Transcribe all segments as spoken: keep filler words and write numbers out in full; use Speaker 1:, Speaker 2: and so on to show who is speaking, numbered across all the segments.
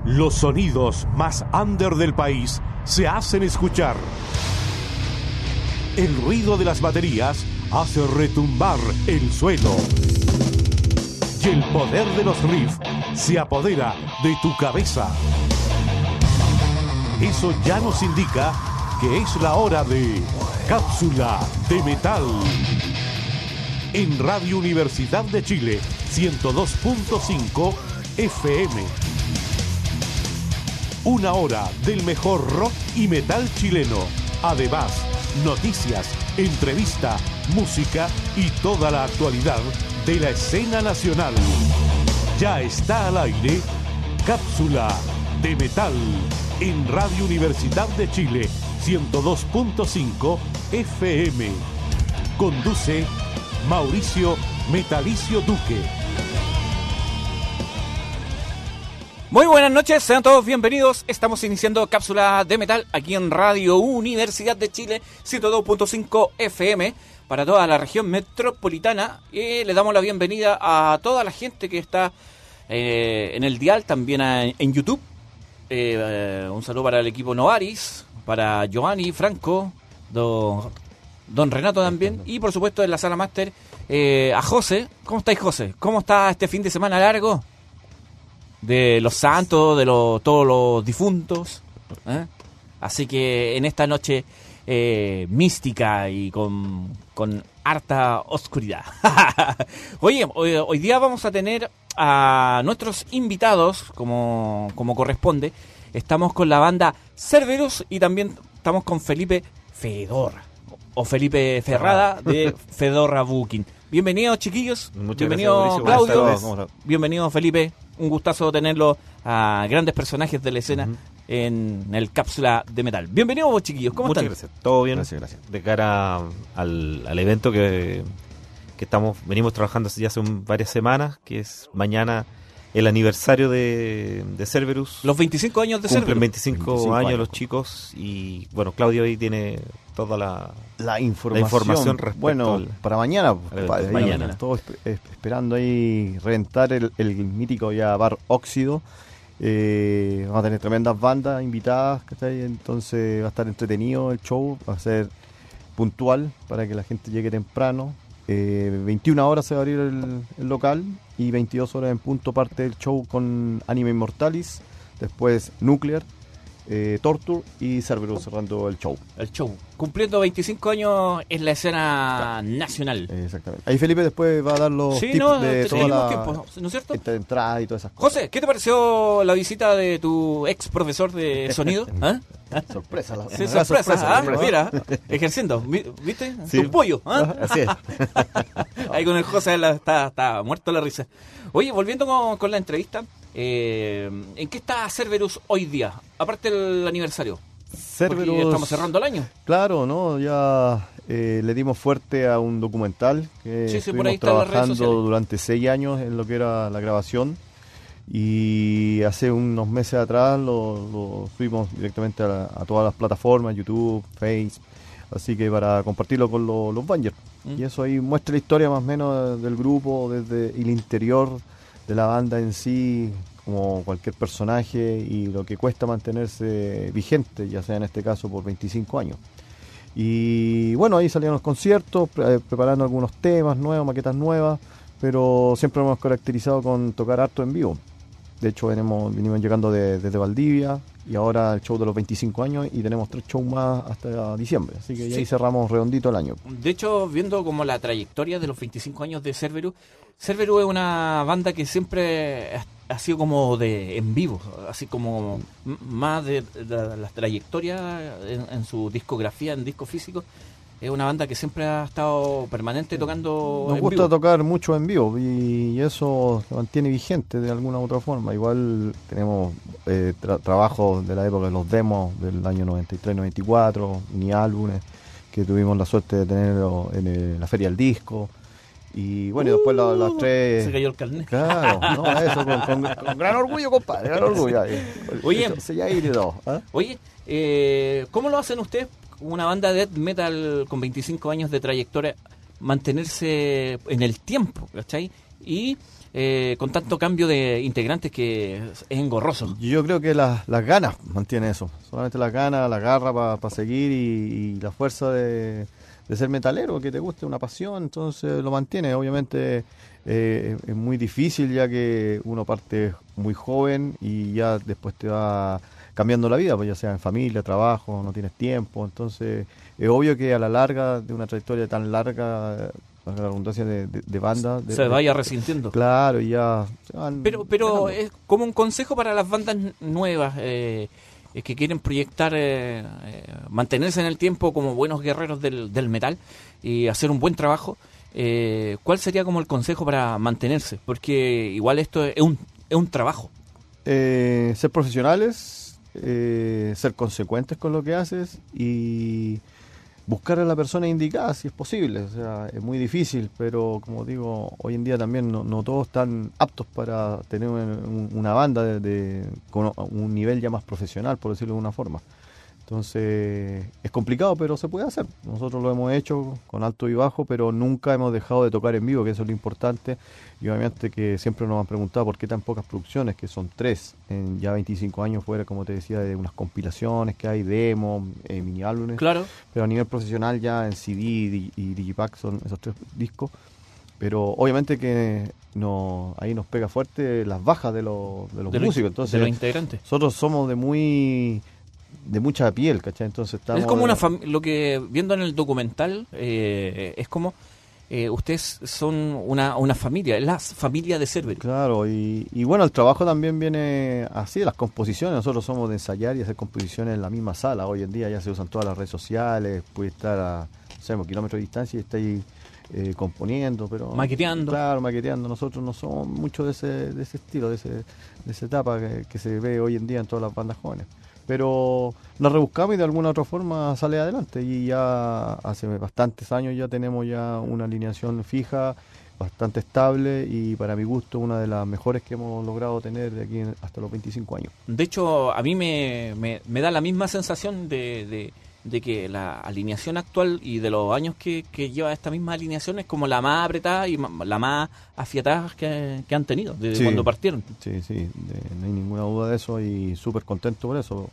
Speaker 1: Los sonidos más under del país se hacen escuchar. El ruido de las baterías hace retumbar el suelo. Y el poder de los riffs se apodera de tu cabeza. Eso ya nos indica que es la hora de Cápsula de Metal. En Radio Universidad de Chile, ciento dos punto cinco F M. Una hora del mejor rock y metal chileno. Además, noticias, entrevista, música y toda la actualidad de la escena nacional. Ya está al aire Cápsula de Metal en Radio Universidad de Chile, ciento dos punto cinco F M. Conduce Mauricio Metalicio Duque.
Speaker 2: Muy buenas noches, sean todos bienvenidos. Estamos iniciando Cápsula de Metal aquí en Radio Universidad de Chile, ciento dos punto cinco F M para toda la región metropolitana. Y le damos la bienvenida a toda la gente que está eh, en el dial, también a, en YouTube. Eh, eh, un saludo para el equipo Novaris, para Giovanni, Franco, don, don Renato también, y por supuesto en la sala máster eh, a José. ¿Cómo estáis, José? ¿Cómo está este fin de semana largo? De los santos, de los, todos los difuntos, ¿eh? Así que en esta noche eh, mística y con, con harta oscuridad. Oye, hoy, hoy día vamos a tener a nuestros invitados como, como corresponde. Estamos con la banda Cerberus y también estamos con Felipe Fedorra o Felipe Ferrada de Fedorra Booking. Bienvenidos, chiquillos.
Speaker 3: Muchas
Speaker 2: Bienvenido,
Speaker 3: gracias,
Speaker 2: Claudio. Bienvenido, Felipe. Un gustazo tenerlo a grandes personajes de la escena uh-huh. en el Cápsula de Metal. Bienvenidos vos, chiquillos. ¿Cómo
Speaker 3: Muchas
Speaker 2: están?
Speaker 3: Gracias. Todo bien.
Speaker 4: Gracias, gracias.
Speaker 3: De cara al, al evento que, que estamos venimos trabajando ya hace un, varias semanas, que es mañana el aniversario de, de Cerberus.
Speaker 2: Los veinticinco años de Cerberus.
Speaker 3: Cumplen veinticinco,
Speaker 4: veinticinco
Speaker 3: años,
Speaker 4: años
Speaker 3: los chicos. Y bueno, Claudio ahí tiene toda la,
Speaker 4: la información,
Speaker 3: la información respecto
Speaker 4: bueno,
Speaker 3: al,
Speaker 4: para mañana, compadre,
Speaker 3: mañana.
Speaker 4: Todos esp- esperando ahí reventar el, el mítico ya bar Óxido. Eh, vamos a tener tremendas bandas invitadas, ¿cachai? Entonces va a estar entretenido el show, va a ser puntual para que la gente llegue temprano. Eh, veintiuna horas se va a abrir el, el local y veintidós horas en punto parte del show con Anima Immortalis, después Nuclear, eh, Torture y Cerberus cerrando el show.
Speaker 2: El show. Cumpliendo veinticinco años en la escena claro. nacional.
Speaker 4: Eh, exactamente. Ahí Felipe después va a dar los
Speaker 2: sí,
Speaker 4: tips
Speaker 2: no,
Speaker 4: de toda la
Speaker 2: tiempo, ¿no es cierto?
Speaker 4: entrada y todas esas cosas.
Speaker 2: José, ¿qué te pareció la visita de tu ex profesor de sonido? ¿Ah?
Speaker 4: Sorpresa. La,
Speaker 2: sí, sorpresa, sorpresa, ¿ah?
Speaker 4: ¿no?
Speaker 2: Mira, ejerciendo, ¿viste?
Speaker 4: Sí.
Speaker 2: Tu pollo. ¿Ah?
Speaker 4: Así es.
Speaker 2: Ahí con el José la, está, está muerto la risa. Oye, volviendo con, con la entrevista, eh, ¿en qué está Cerberus hoy día? Aparte del aniversario.
Speaker 4: Cerberus,
Speaker 2: porque estamos cerrando el año.
Speaker 4: Claro, ¿no? Ya eh, le dimos fuerte a un documental que
Speaker 2: sí, sí,
Speaker 4: estuvimos
Speaker 2: por ahí está en las redes
Speaker 4: trabajando
Speaker 2: sociales.
Speaker 4: durante seis años en lo que era la grabación. Y hace unos meses atrás lo, lo subimos directamente a, la, a todas las plataformas, YouTube, Face, así que para compartirlo con lo, los Bangers. Mm. Y eso ahí muestra la historia más o menos del grupo, desde el interior de la banda en sí, como cualquier personaje y lo que cuesta mantenerse vigente, ya sea en este caso por veinticinco años. Y bueno, ahí salían los conciertos, pre- preparando algunos temas nuevos, maquetas nuevas, pero siempre nos hemos caracterizado con tocar harto en vivo. De hecho, venimos, venimos llegando de, desde Valdivia y ahora el show de los veinticinco años y tenemos tres shows más hasta diciembre. Así que
Speaker 2: sí.
Speaker 4: ahí cerramos redondito el año.
Speaker 2: De hecho, viendo como la trayectoria de los veinticinco años de Cerberus, Cerberus es una banda que siempre ha sido como de en vivo, así como m- más de, de, de la trayectoria en, en su discografía, en disco físico. Es una banda que siempre ha estado permanente tocando
Speaker 4: Nos
Speaker 2: en
Speaker 4: gusta
Speaker 2: vivo.
Speaker 4: tocar mucho en vivo y eso se mantiene vigente de alguna u otra forma. Igual tenemos eh, tra- trabajos de la época de los demos del año noventa y tres noventa y cuatro, ni álbumes que tuvimos la suerte de tenerlo en el- la Feria del Disco. Y bueno, y después la- las tres...
Speaker 2: Se cayó el carnet.
Speaker 4: Claro, no, eso con, con- con gran orgullo, compadre, gran orgullo. Ahí.
Speaker 2: Oye.
Speaker 4: Se ya y todo, ¿eh?
Speaker 2: Oye, eh, ¿cómo lo hacen ustedes, una banda de death metal con veinticinco años de trayectoria, mantenerse en el tiempo, ¿cachai? y eh, con tanto cambio de integrantes que es engorroso.
Speaker 4: Yo creo que las, las ganas mantiene eso, solamente las ganas, la garra para pa seguir y, y la fuerza de, de ser metalero, que te guste, una pasión, entonces lo mantiene. Obviamente eh, es muy difícil ya que uno parte muy joven y ya después te va cambiando la vida, pues ya sea en familia, trabajo, no tienes tiempo, entonces es obvio que a la larga de una trayectoria tan larga, la redundancia de, de, de banda, de,
Speaker 2: se vaya resintiendo.
Speaker 4: Claro, y ya se van
Speaker 2: pero pero
Speaker 4: ganando.
Speaker 2: Es como un consejo para las bandas nuevas eh, que quieren proyectar, eh, eh, mantenerse en el tiempo como buenos guerreros del, del metal y hacer un buen trabajo. Eh, ¿cuál sería como el consejo para mantenerse? Porque igual esto es un, es un trabajo.
Speaker 4: Eh, ser profesionales, eh, ser consecuentes con lo que haces y buscar a la persona indicada si es posible. O sea, es muy difícil, pero como digo, hoy en día también no, no todos están aptos para tener un, una banda de, de, con un nivel ya más profesional, por decirlo de una forma. Entonces es complicado, pero se puede hacer. Nosotros lo hemos hecho con alto y bajo, pero nunca hemos dejado de tocar en vivo, que eso es lo importante. Y obviamente que siempre nos han preguntado por qué tan pocas producciones, que son tres, en ya veinticinco años fuera, como te decía, de unas compilaciones que hay, demos, eh, mini álbumes.
Speaker 2: Claro.
Speaker 4: Pero a nivel profesional ya en C D y, y Digipack son esos tres discos. Pero obviamente que no, ahí nos pega fuerte las bajas de los, de los
Speaker 2: de
Speaker 4: músicos.
Speaker 2: Los,
Speaker 4: Entonces,
Speaker 2: de los integrantes.
Speaker 4: Nosotros somos de muy... de mucha piel, ¿cachai? Entonces estamos...
Speaker 2: Es como una fam- lo que viendo en el documental eh, es como eh, ustedes son una, una familia, es la familia de Cerberus.
Speaker 4: Claro, y, y bueno, el trabajo también viene así, de las composiciones. Nosotros somos de ensayar y hacer composiciones en la misma sala. Hoy en día ya se usan todas las redes sociales, puede estar a, no sé, kilómetros de distancia y está ahí eh, componiendo, pero...
Speaker 2: Maqueteando.
Speaker 4: Claro, maqueteando. Nosotros no somos mucho de ese, de ese estilo, de, ese, de esa etapa que, que se ve hoy en día en todas las bandas jóvenes. Pero la rebuscamos y de alguna otra forma sale adelante, y ya hace bastantes años ya tenemos ya una alineación fija, bastante estable, y para mi gusto una de las mejores que hemos logrado tener de aquí hasta los veinticinco años.
Speaker 2: De hecho, a mí me, me, me da la misma sensación de, de, de que la alineación actual y de los años que, que lleva esta misma alineación es como la más apretada y ma, la más afiatada que, que han tenido desde sí, cuando partieron.
Speaker 4: Sí, sí, de, no hay ninguna duda de eso, y súper contento por eso.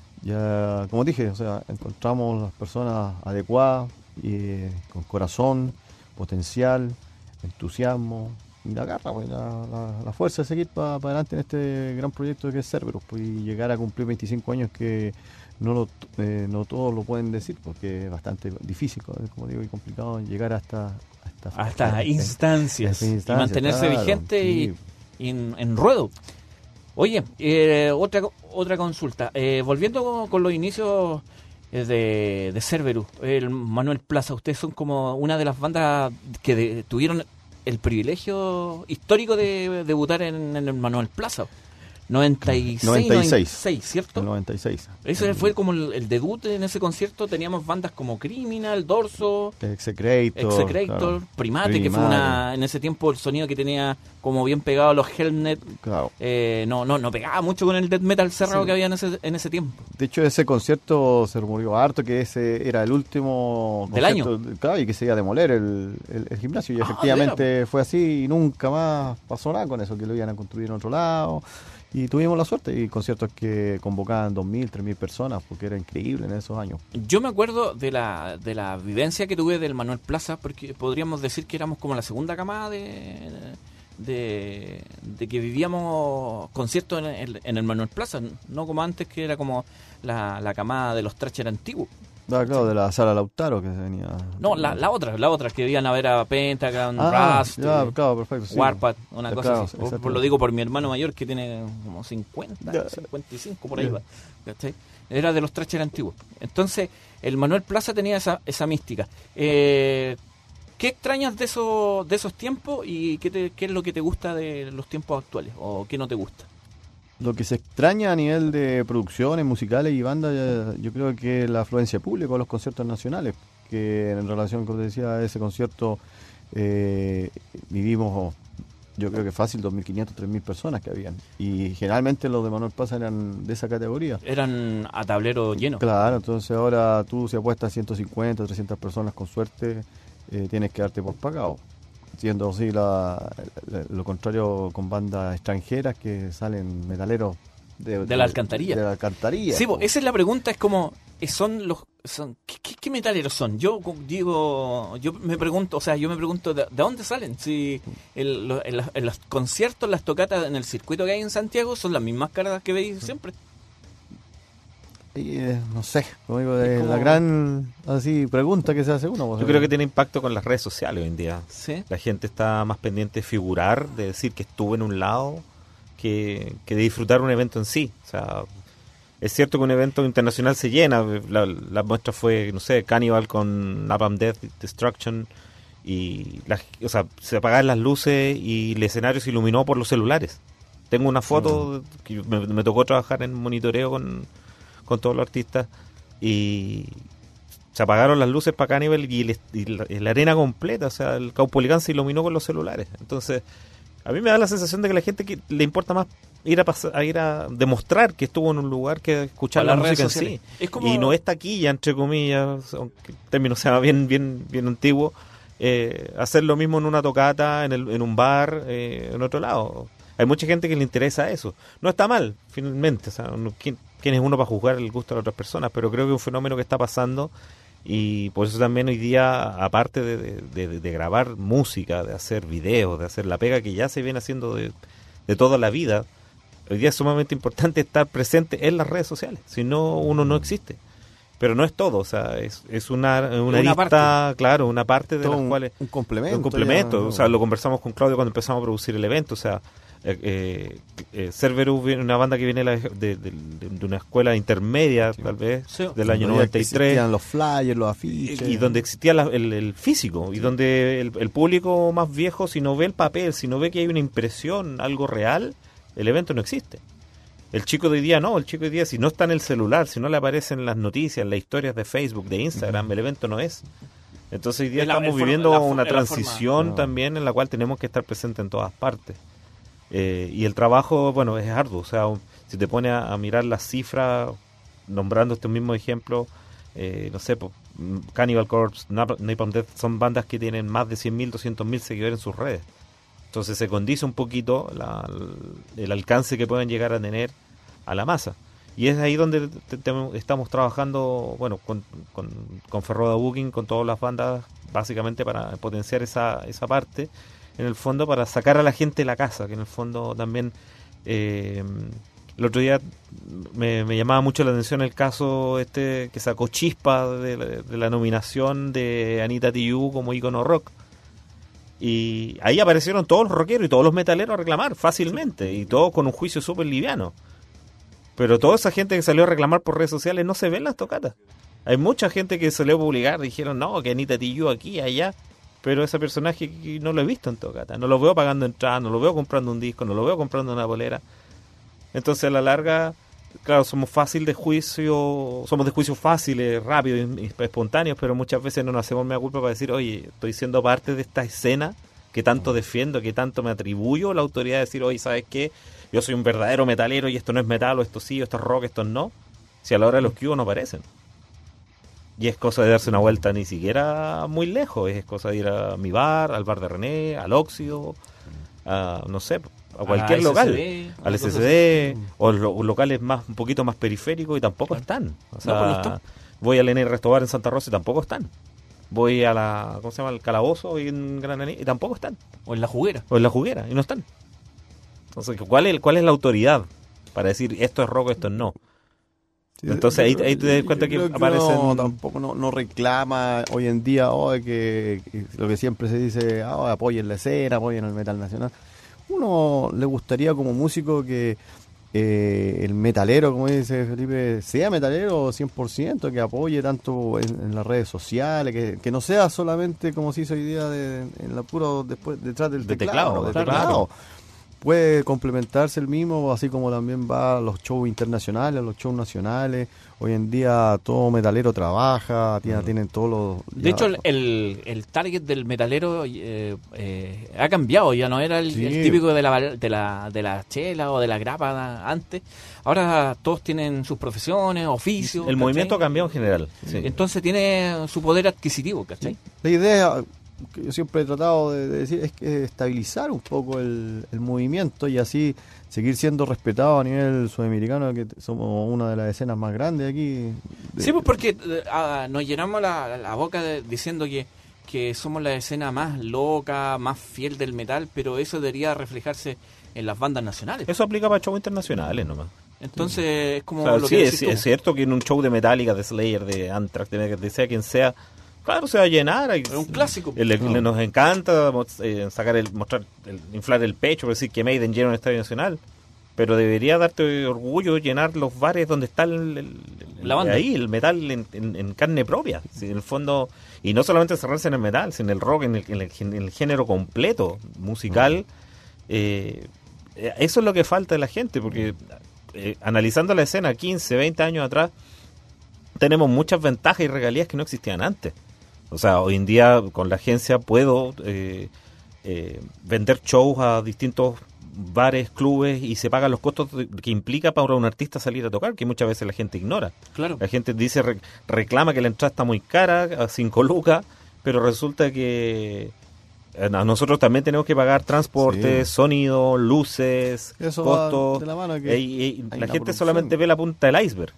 Speaker 4: Ya, como dije, o sea, encontramos las personas adecuadas, y, eh, con corazón, potencial, entusiasmo y la garra, pues, la, la, la fuerza de seguir para pa adelante en este gran proyecto que es Cerberus, pues, y llegar a cumplir veinticinco años que no lo, eh, no todos lo pueden decir, porque es bastante difícil, como digo, y complicado llegar hasta hasta,
Speaker 2: hasta, hasta instancias, instancias y mantenerse claro, vigente sí. y, y en, en ruedo. Oye, eh, otra otra consulta. Eh, volviendo con, con los inicios de, de Cerberus, el Manuel Plaza, ustedes son como una de las bandas que de, tuvieron el privilegio histórico de debutar en, en el Manuel Plaza. noventa y seis,
Speaker 4: noventa y seis,
Speaker 2: noventa y seis, ¿cierto?
Speaker 4: El noventa y seis.
Speaker 2: Ese fue como el, el debut en ese concierto. Teníamos bandas como Criminal, Dorso,
Speaker 4: Execrator,
Speaker 2: Execrator
Speaker 4: claro.
Speaker 2: Primate,
Speaker 4: Primate,
Speaker 2: que fue una en ese tiempo el sonido que tenía como bien pegado a los Helmet.
Speaker 4: Claro.
Speaker 2: Eh, no, no, no pegaba mucho con el death metal cerrado
Speaker 4: sí.
Speaker 2: que había en ese, en ese tiempo.
Speaker 4: De hecho, ese concierto se rumoreó harto que ese era el último
Speaker 2: del año.
Speaker 4: Claro, y que se iba a demoler el, el, el gimnasio. Y
Speaker 2: ah,
Speaker 4: efectivamente fue así, y nunca más pasó nada con eso, que lo iban a construir en otro lado. Y tuvimos la suerte, y conciertos que convocaban dos mil, tres mil personas, porque era increíble en esos años.
Speaker 2: Yo me acuerdo de la de la vivencia que tuve del Manuel Plaza, porque podríamos decir que éramos como la segunda camada de de, de que vivíamos conciertos en el, en el Manuel Plaza, no como antes, que era como la, la camada de los Thrasher antiguos.
Speaker 4: Ah, claro, de la Sala Lautaro que se venía.
Speaker 2: No, la, la otra, la otra, que iban a ver a Pentagram,
Speaker 4: ah,
Speaker 2: Rust,
Speaker 4: ya, claro, perfecto, sí.
Speaker 2: Warpath, una cosa
Speaker 4: claro,
Speaker 2: así. Por, por lo digo por mi hermano mayor, que tiene como cincuenta, ya. cincuenta y cinco, por ahí va. ¿Cachai? Era de los Thrasher antiguos. Entonces, el Manuel Plaza tenía esa, esa mística. Eh, ¿Qué extrañas de esos, de esos tiempos, y qué, te, qué es lo que te gusta de los tiempos actuales, o qué no te gusta?
Speaker 4: Lo que se extraña a nivel de producciones musicales y bandas, yo creo que es la afluencia pública a los conciertos nacionales, que en relación, como te decía, a ese concierto eh, vivimos, yo creo que fácil, dos mil quinientas, tres mil personas que habían, y generalmente los de Manuel Plaza eran de esa categoría.
Speaker 2: Eran a tablero lleno.
Speaker 4: Claro, entonces ahora tú, si apuestas ciento cincuenta, trescientas personas con suerte, eh, tienes que darte por pagado. siendo así la, la- lo contrario con bandas extranjeras que salen metaleros de,
Speaker 2: De la alcantarilla.
Speaker 4: De la alcantarilla.
Speaker 2: Sí,
Speaker 4: po.
Speaker 2: po, esa es la pregunta, es como, son los, son, ¿qué, qué, qué metaleros son? Yo co- digo, yo me pregunto, o sea, yo me pregunto, ¿de, de dónde salen? Si el- lo- en, las- en los conciertos, las tocatas en el circuito que hay en Santiago son las mismas caras que veis siempre.
Speaker 4: Y, eh, no sé, como digo, es
Speaker 2: como-
Speaker 4: la gran así pregunta que se hace uno. pues,
Speaker 3: Yo creo que tiene impacto con las redes sociales hoy en día.
Speaker 2: Sí.
Speaker 3: La gente está más pendiente de figurar, de decir que estuvo en un lado, que, que de disfrutar un evento en sí. O sea, es cierto que un evento internacional se llena. La, la muestra fue, no sé, Cannibal con Napalm Death Destruction. Y la- o sea, se apagaron las luces y el escenario se iluminó por los celulares. Tengo una foto que me, me tocó trabajar en monitoreo con, con todos los artistas y se apagaron las luces para Cannibal y, el- y la, y la arena completa, o sea, el Caupolicán se iluminó con los celulares. Entonces, a mí me da la sensación de que a la gente que le importa más ir a pasar, a ir a demostrar que estuvo en un lugar que escuchar
Speaker 2: Para
Speaker 3: la
Speaker 2: las
Speaker 3: música en
Speaker 2: redes
Speaker 3: sí.
Speaker 2: sociales. Es como-
Speaker 3: Y no es taquilla, entre comillas, aunque el término sea bien, bien, bien antiguo, eh, hacer lo mismo en una tocata, en, el, en un bar, eh, en otro lado. Hay mucha gente que le interesa eso. No está mal, finalmente. O sea, no- ¿quién, quién es uno para juzgar el gusto de otras personas? Pero creo que es un fenómeno que está pasando y por eso también hoy día, aparte de, de, de- de grabar música, de hacer videos, de hacer la pega que ya se viene haciendo de, de toda la vida, hoy día es sumamente importante estar presente en las redes sociales. Si no, uno no existe. Pero no es todo, o sea, es, es una, una,
Speaker 2: Una
Speaker 3: arista,
Speaker 2: parte.
Speaker 3: claro, una parte de
Speaker 4: todo
Speaker 3: las
Speaker 4: un,
Speaker 3: cuales...
Speaker 4: un complemento.
Speaker 3: Un complemento,
Speaker 4: ya,
Speaker 3: o sea, lo conversamos con Claudio cuando empezamos a producir el evento, o sea, eh, eh, eh, Cerberus viene una banda que viene la- de, de- de- de una escuela intermedia, tal vez,
Speaker 2: Sí.
Speaker 3: del año
Speaker 4: Donde
Speaker 3: noventa y tres,
Speaker 4: existían los flyers, los
Speaker 3: y,
Speaker 4: afiches.
Speaker 3: y donde existía la- el, el físico, y donde el, el público más viejo, si no ve el papel, si no ve que hay una impresión, algo real, el evento no existe. El chico de hoy día no, el chico de hoy día si no está en el celular, si no le aparecen las noticias, las historias de Facebook, de Instagram, el evento no es. Entonces hoy día
Speaker 2: Es la-
Speaker 3: estamos
Speaker 2: el forma-
Speaker 3: viviendo
Speaker 2: la fo-
Speaker 3: una
Speaker 2: es la forma.
Speaker 3: transición
Speaker 4: No.
Speaker 3: también en la cual tenemos que estar presentes en todas partes. Eh, y el trabajo, bueno, es arduo. O sea, un- si te pones a, a mirar las cifras, nombrando este mismo ejemplo, eh, no sé, po, mm, Cannibal Corpse, Nap- Napalm Death, son bandas que tienen más de cien mil, doscientos mil seguidores en sus redes. Entonces se condice un poquito la- el alcance que pueden llegar a tener a la masa. Y es ahí donde te- te- estamos trabajando, bueno, con, con, con Ferroda Booking, con todas las bandas, básicamente para potenciar esa, esa parte, en el fondo para sacar a la gente de la casa, que en el fondo también... Eh, el otro día me, me llamaba mucho la atención el caso este que sacó chispa de, la- de la nominación de Anita Tijoux como ícono rock. Y ahí aparecieron todos los rockeros y todos los metaleros a reclamar fácilmente, y todos con un juicio súper liviano. Pero toda esa gente que salió a reclamar por redes sociales no se ve en las tocatas. Hay mucha gente que salió a publicar, dijeron, no, que Anita Tijoux aquí, allá. Pero ese personaje que no lo he visto en tocata. No lo veo pagando entrada, no lo veo comprando un disco, no lo veo comprando una bolera. Entonces a la larga, claro, somos fácil de juicio, somos de juicios fáciles, rápidos y espontáneos, pero muchas veces no nos hacemos mea culpa para decir, oye, estoy siendo parte de esta escena que tanto defiendo, que tanto me atribuyo la autoridad de decir, oye, ¿sabes qué? Yo soy un verdadero metalero y esto no es metal, o esto sí, o esto es rock, esto no. Si a la hora de los que hubo no aparecen. Y es cosa de darse una vuelta ni siquiera muy lejos, es cosa de ir a mi bar, al bar de René, al Óxido, a, no sé, a cualquier
Speaker 2: A
Speaker 3: local,
Speaker 2: S C D,
Speaker 3: al
Speaker 2: cosas
Speaker 3: S C D, o los locales más un poquito más periféricos y tampoco están. O sea,
Speaker 2: No, pues no están.
Speaker 3: voy al N Restobar en Santa Rosa y tampoco están. Voy a la, ¿cómo se llama? El Calabozo y en Gran Aní y tampoco están.
Speaker 2: O en la juguera.
Speaker 3: O en la Juguera y no están. Entonces, ¿cuál es, cuál es la autoridad para decir esto es rock, esto es no? Entonces ahí, ahí te das cuenta que
Speaker 4: Creo
Speaker 3: aparecen...
Speaker 4: uno tampoco no, no reclama hoy en día oh, que, que lo que siempre se dice, oh, apoyen la escena, apoyen el metal nacional. Uno le gustaría como músico que eh, el metalero, como dice Felipe, sea metalero cien por ciento, que apoye tanto en, en las redes sociales, que, que no sea solamente como se hizo hoy día de, en la puro después detrás del
Speaker 3: De
Speaker 4: teclado,
Speaker 3: teclado,
Speaker 4: de
Speaker 3: claro.
Speaker 4: teclado. Puede complementarse el mismo, así como también va a los shows internacionales, a los shows nacionales. Hoy en día todo metalero trabaja, tiene,
Speaker 3: Mm.
Speaker 4: tienen todos los...
Speaker 2: De
Speaker 4: ya-
Speaker 2: hecho, el, el, el target del metalero eh, eh, ha cambiado. Ya no era el,
Speaker 4: Sí.
Speaker 2: el típico de la, de, la, de la chela o de la grapa antes. Ahora todos tienen sus profesiones, oficios.
Speaker 3: El
Speaker 2: ¿cachai?
Speaker 3: movimiento ha cambiado en general. Sí.
Speaker 2: Entonces tiene su poder adquisitivo, ¿cachai?
Speaker 4: La idea, que yo siempre he tratado de, de decir es que estabilizar un poco el, el movimiento y así seguir siendo respetado a nivel sudamericano, que somos una de las escenas más grandes aquí. De...
Speaker 2: Sí, pues porque uh, nos llenamos la, la boca de, diciendo que, que somos la escena más loca, más fiel del metal, pero eso debería reflejarse en las bandas nacionales.
Speaker 3: Eso aplica para shows internacionales nomás.
Speaker 2: Entonces sí. Es como
Speaker 3: o sea,
Speaker 2: lo
Speaker 3: sí,
Speaker 2: que
Speaker 3: es, es cierto que en un show de Metallica, de Slayer, de Anthrax, de, de sea quien sea, claro, se va a llenar.
Speaker 2: Es un clásico.
Speaker 3: Le, le, nos encanta eh, sacar el, mostrar, el, inflar el pecho, por decir que Maiden llena un estadio nacional. Pero debería darte orgullo llenar los bares donde está el, el,
Speaker 2: la banda.
Speaker 3: Ahí, el metal en, en, en carne propia. ¿Sí? En el fondo, y no solamente cerrarse en el metal, sino en el rock, en el, en el, en el género completo, musical. Eh, eso es lo que falta de la gente, porque eh, analizando la escena quince, veinte años atrás, tenemos muchas ventajas y regalías que no existían antes. O sea, hoy en día con la agencia puedo eh, eh, vender shows a distintos bares, clubes, y se pagan los costos que implica para un artista salir a tocar, que muchas veces la gente ignora.
Speaker 2: Claro.
Speaker 3: La gente dice, re, reclama que la entrada está muy cara, a cinco lucas, pero resulta que a nosotros también tenemos que pagar transporte, sí. sonido, luces,
Speaker 4: eso
Speaker 3: costos.
Speaker 4: De la mano que
Speaker 3: y, y la gente
Speaker 4: producción.
Speaker 3: solamente ve la punta del iceberg.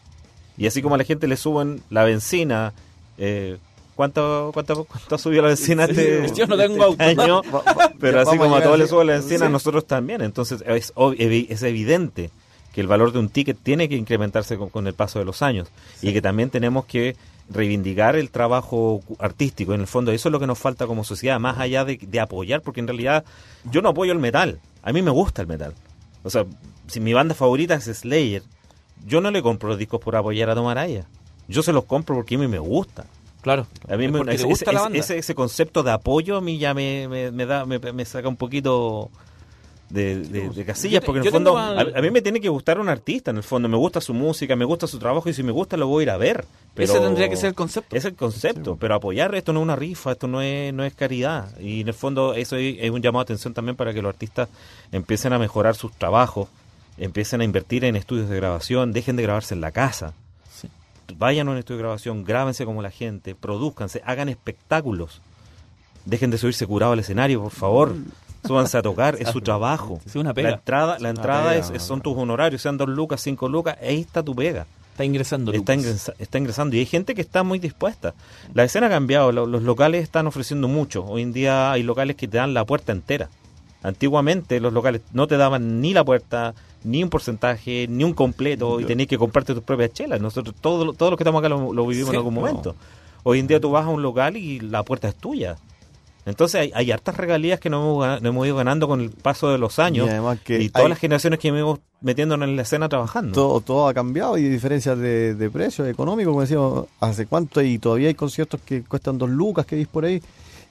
Speaker 3: Y así como a la gente le suben la benzina, eh, ¿cuánto, cuánto, ¿cuánto subió la benzina
Speaker 2: sí,
Speaker 3: este,
Speaker 2: yo no tengo auto.
Speaker 3: año? Pero así como a todos les sube la benzina,
Speaker 2: sí.
Speaker 3: nosotros también. Entonces es, es evidente que el valor de un ticket tiene que incrementarse con, con el paso de los años. Sí. Y que también tenemos que reivindicar el trabajo artístico. En el fondo, eso es lo que nos falta como sociedad, más allá de, de apoyar, porque en realidad yo no apoyo el metal. A mí me gusta el metal. O sea, si mi banda favorita es Slayer, yo no le compro los discos por apoyar a Tom Araya. Yo se los compro porque a mí me gusta.
Speaker 2: Claro.
Speaker 3: A mí me,
Speaker 2: ese,
Speaker 3: gusta
Speaker 2: ese,
Speaker 3: la banda. Ese, ese concepto de apoyo a mí ya me, me, me da me, me saca un poquito de, de, de casillas, porque en el fondo al... a, a mí me tiene que gustar un artista, en el fondo me gusta su música, me gusta su trabajo, y si me gusta lo voy a ir a ver. Pero
Speaker 2: ese tendría que ser el concepto.
Speaker 3: Es el concepto, sí. Pero apoyar esto no es una rifa, esto no es no es caridad, y en el fondo eso es, es un llamado de atención también para que los artistas empiecen a mejorar sus trabajos, empiecen a invertir en estudios de grabación, dejen de grabarse en la casa. Sí. Vayan a un estudio de grabación, grábense como la gente, produzcanse, hagan espectáculos. Dejen de subirse curados al escenario, por favor. Súbanse a tocar, es su trabajo.
Speaker 2: Es una pega.
Speaker 3: La entrada, la entrada
Speaker 4: pega,
Speaker 3: es, son tus honorarios, sean dos lucas, cinco lucas, ahí está tu pega.
Speaker 2: Está ingresando.
Speaker 3: Está, ingresa, está ingresando y hay gente que está muy dispuesta. La escena ha cambiado, lo, los locales están ofreciendo mucho. Hoy en día hay locales que te dan la puerta entera. Antiguamente los locales no te daban ni la puerta, ni un porcentaje, ni un completo, y tenías que comprarte tus propias chelas. Nosotros, todos todo los que estamos acá lo, lo vivimos sí, en algún no. momento. Hoy en día tú vas a un local y la puerta es tuya. Entonces hay, hay hartas regalías que nos hemos, nos hemos ido ganando con el paso de los años, y, y todas hay, las generaciones que hemos metiéndonos en la escena trabajando.
Speaker 4: Todo, todo ha cambiado, y diferencias de, de precios económicos, como decíamos, hace cuánto, y todavía hay conciertos que cuestan dos lucas que veis por ahí,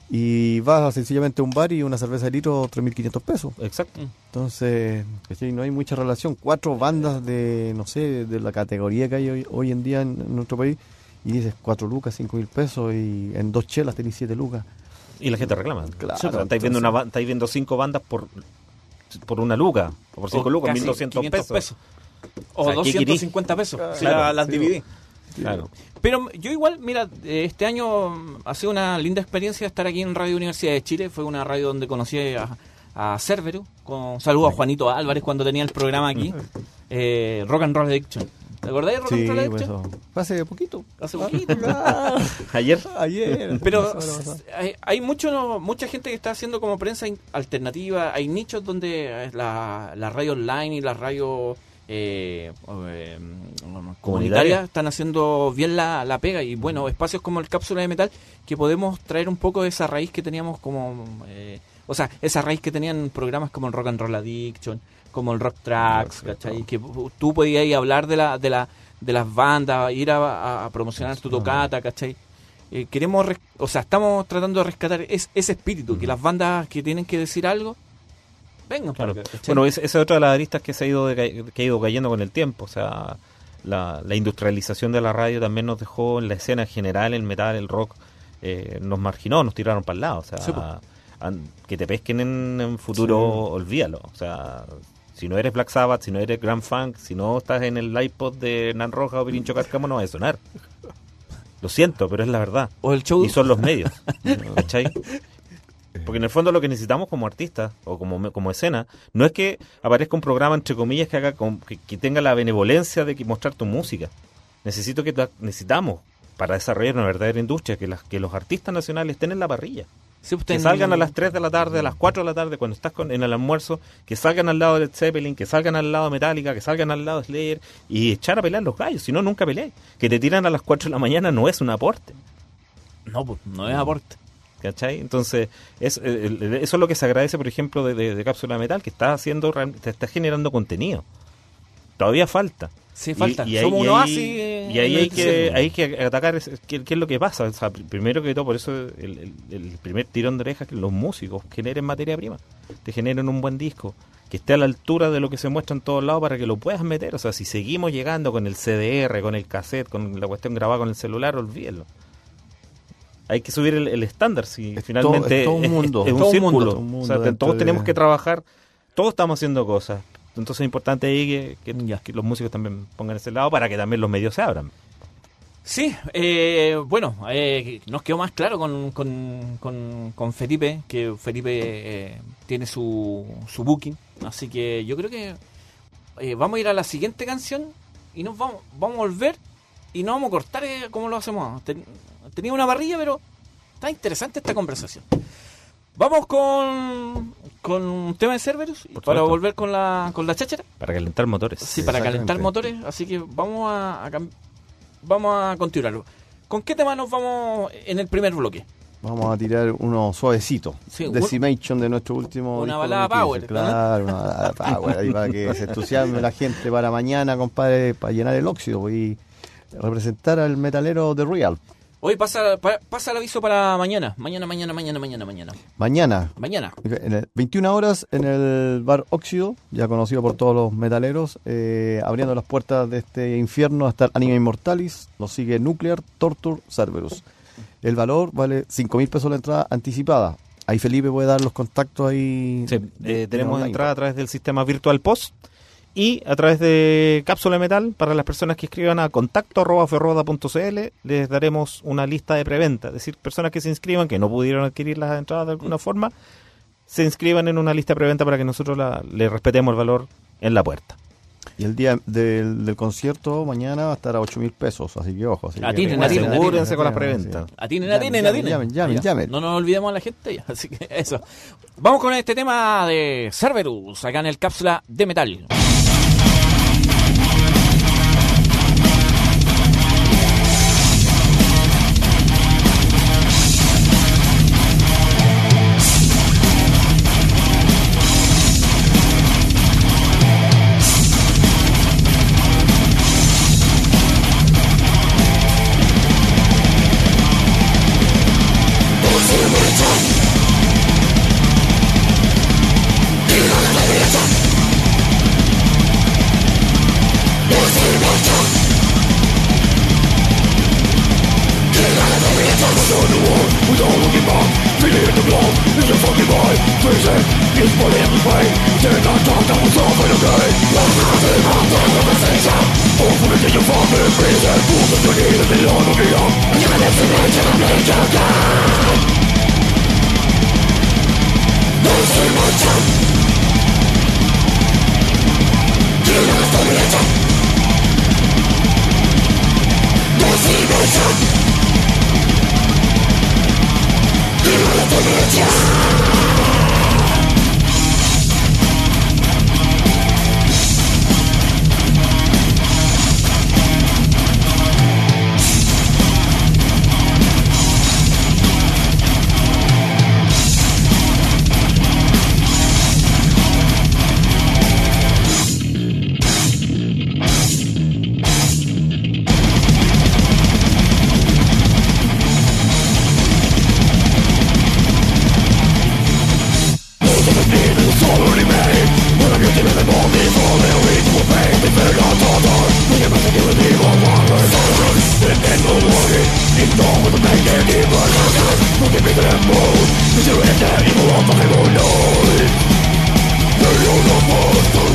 Speaker 4: y vas sencillamente a un bar y una cerveza de litro tres mil quinientos pesos.
Speaker 3: Exacto.
Speaker 4: Entonces, ¿sí? No hay mucha relación. Cuatro bandas de, no sé, de la categoría que hay hoy, hoy en día en, en nuestro país, y dices cuatro lucas, cinco mil pesos, y en dos chelas tenés siete lucas.
Speaker 3: Y la gente reclama.
Speaker 4: Claro,
Speaker 3: o sea, estáis, viendo una, estáis viendo cinco bandas por por una luca, o por cinco o lucas, mil doscientos pesos. pesos.
Speaker 2: O, o sea, doscientos cincuenta pesos, claro, si la, las sí, dividí.
Speaker 3: Claro.
Speaker 2: Pero yo igual, mira, este año ha sido una linda experiencia estar aquí en Radio Universidad de Chile. Fue una radio donde conocí a, a Cerbero. Con saludo a Juanito Álvarez cuando tenía el programa aquí. Eh, Rock and Roll Addiction. ¿Te acordás de Rock and Roll Addiction?
Speaker 4: Pues hace poquito.
Speaker 2: Hace poquito.
Speaker 3: Ayer.
Speaker 4: Ayer.
Speaker 2: Pero hay, hay mucho, mucha gente que está haciendo como prensa alternativa. Hay nichos donde la, la radio online y la radio eh, eh, comunitaria están haciendo bien la, la pega. Y bueno, espacios como el Cápsula de Metal, que podemos traer un poco de esa raíz que teníamos como... Eh, o sea, esa raíz que tenían programas como el Rock and Roll Addiction, como el Rock Tracks, ¿cachai? Que tú podías ir a hablar de la de la de las bandas, ir a, a promocionar tu tocata, ¿cachai? Eh, queremos, res- o sea, estamos tratando de rescatar es, ese espíritu, uh-huh. que las bandas que tienen que decir algo, vengan.
Speaker 3: Claro.
Speaker 2: Para acá,
Speaker 3: bueno, esa es otra de las aristas que se ha ido de, que ha ido cayendo con el tiempo. O sea, la, la industrialización de la radio también nos dejó en la escena general, el metal, el rock, eh, nos marginó, nos tiraron para el lado. O sea, sí, pues. an, que te pesquen en, en futuro, sí. olvídalo. O sea, si no eres Black Sabbath, si no eres Grand Funk, si no estás en el iPod de Nan Roja o Pirincho Cárcamo, no va a sonar. Lo siento, pero es la verdad.
Speaker 2: O el show.
Speaker 3: Y son los medios. ¿Cachai? Porque en el fondo lo que necesitamos como artistas o como, como escena no es que aparezca un programa, entre comillas, que haga con, que, que tenga la benevolencia de que mostrar tu música. Necesito que necesitamos para desarrollar una verdadera industria que, las, que los artistas nacionales estén en la parrilla.
Speaker 2: Sí,
Speaker 3: que salgan a las tres de la tarde, a las cuatro de la tarde, cuando estás con, en el almuerzo, que salgan al lado de Led Zeppelin, que salgan al lado de Metallica, que salgan al lado de Slayer y echar a pelear los gallos, si no, nunca peleáis. Que te tiran a las cuatro de la mañana no es un aporte.
Speaker 2: No, pues no es aporte.
Speaker 3: ¿Cachai? Entonces, es, eh, eso es lo que se agradece, por ejemplo, de, de, de Cápsula Metal, que está haciendo, te está generando contenido. Todavía falta.
Speaker 2: Sí, falta.
Speaker 3: Y, y
Speaker 2: Somos
Speaker 3: ahí,
Speaker 2: unos
Speaker 3: ahí,
Speaker 2: así.
Speaker 3: Y ahí hay que, hay que atacar qué, qué es lo que pasa. O sea, primero que todo, por eso el, el, el primer tirón de orejas es que los músicos generen materia prima, te generen un buen disco, que esté a la altura de lo que se muestra en todos lados para que lo puedas meter. O sea, si seguimos llegando con el C D R, con el cassette, con la cuestión grabada con el celular, olvídenlo. Hay que subir el, el estándar, si
Speaker 4: es
Speaker 3: finalmente
Speaker 4: todo, es, todo un mundo,
Speaker 3: es, es un
Speaker 4: todo
Speaker 3: círculo.
Speaker 4: Un mundo,
Speaker 3: o sea,
Speaker 4: mundo
Speaker 3: todos
Speaker 4: de...
Speaker 3: tenemos que trabajar, todos estamos haciendo cosas. Entonces es importante ahí que, que, que los músicos también pongan ese lado para que también los medios se abran.
Speaker 2: Sí, eh, bueno, eh, nos quedó más claro con, con, con, con Felipe, que Felipe eh, tiene su, su booking, así que yo creo que eh, vamos a ir a la siguiente canción y nos vamos, vamos a volver y no vamos a cortar eh, como lo hacemos. Ten, tenía una parrilla, pero está interesante esta conversación. Vamos con, con un tema de Cerberus para
Speaker 3: supuesto.
Speaker 2: volver con la con la cháchara.
Speaker 3: Para calentar motores.
Speaker 2: Sí, para calentar motores, así que vamos a, a vamos a continuarlo. ¿Con qué tema nos vamos en el primer bloque?
Speaker 4: Vamos a tirar uno suavecito.
Speaker 2: Sí,
Speaker 4: Decimation de nuestro último...
Speaker 2: Una balada power.
Speaker 4: Claro, una balada power. Ahí para que se entusiasme la gente para mañana, compadre, para llenar el óxido y representar al metalero de Real.
Speaker 2: Hoy pasa, pa, pasa el aviso para mañana. Mañana, mañana, mañana, mañana, mañana.
Speaker 4: Mañana.
Speaker 2: Mañana.
Speaker 4: En el, veintiuna horas en el bar Óxido, ya conocido por todos los metaleros, eh, abriendo las puertas de este infierno hasta el Anima Immortalis. Lo sigue Nuclear, Torture, Cerberus. El valor vale cinco mil pesos la entrada anticipada. Ahí Felipe puede dar los contactos ahí.
Speaker 3: Sí,
Speaker 4: de,
Speaker 3: eh, tenemos
Speaker 4: online.
Speaker 3: entrada a través del sistema Virtual Post y a través de Cápsula Metal. Para las personas que escriban a contacto arroba ferroda punto cl les daremos una lista de preventa, es decir, personas que se inscriban, que no pudieron adquirir las entradas de alguna forma, se inscriban en una lista de preventa para que nosotros la, le respetemos el valor en la puerta.
Speaker 4: Y el día del, del concierto mañana va a estar a ocho mil pesos, así que ojo. Así
Speaker 2: Atinen,
Speaker 4: que,
Speaker 2: atinen,
Speaker 3: asegúrense
Speaker 2: atinen,
Speaker 3: con las preventas.
Speaker 2: Atinen, atinen, atinen.
Speaker 4: Llamen, llamen,
Speaker 2: Ya,
Speaker 4: llamen.
Speaker 2: no nos olvidemos a la gente ya. Así que eso. Vamos con este tema de Cerberus, acá en el Cápsula de Metal.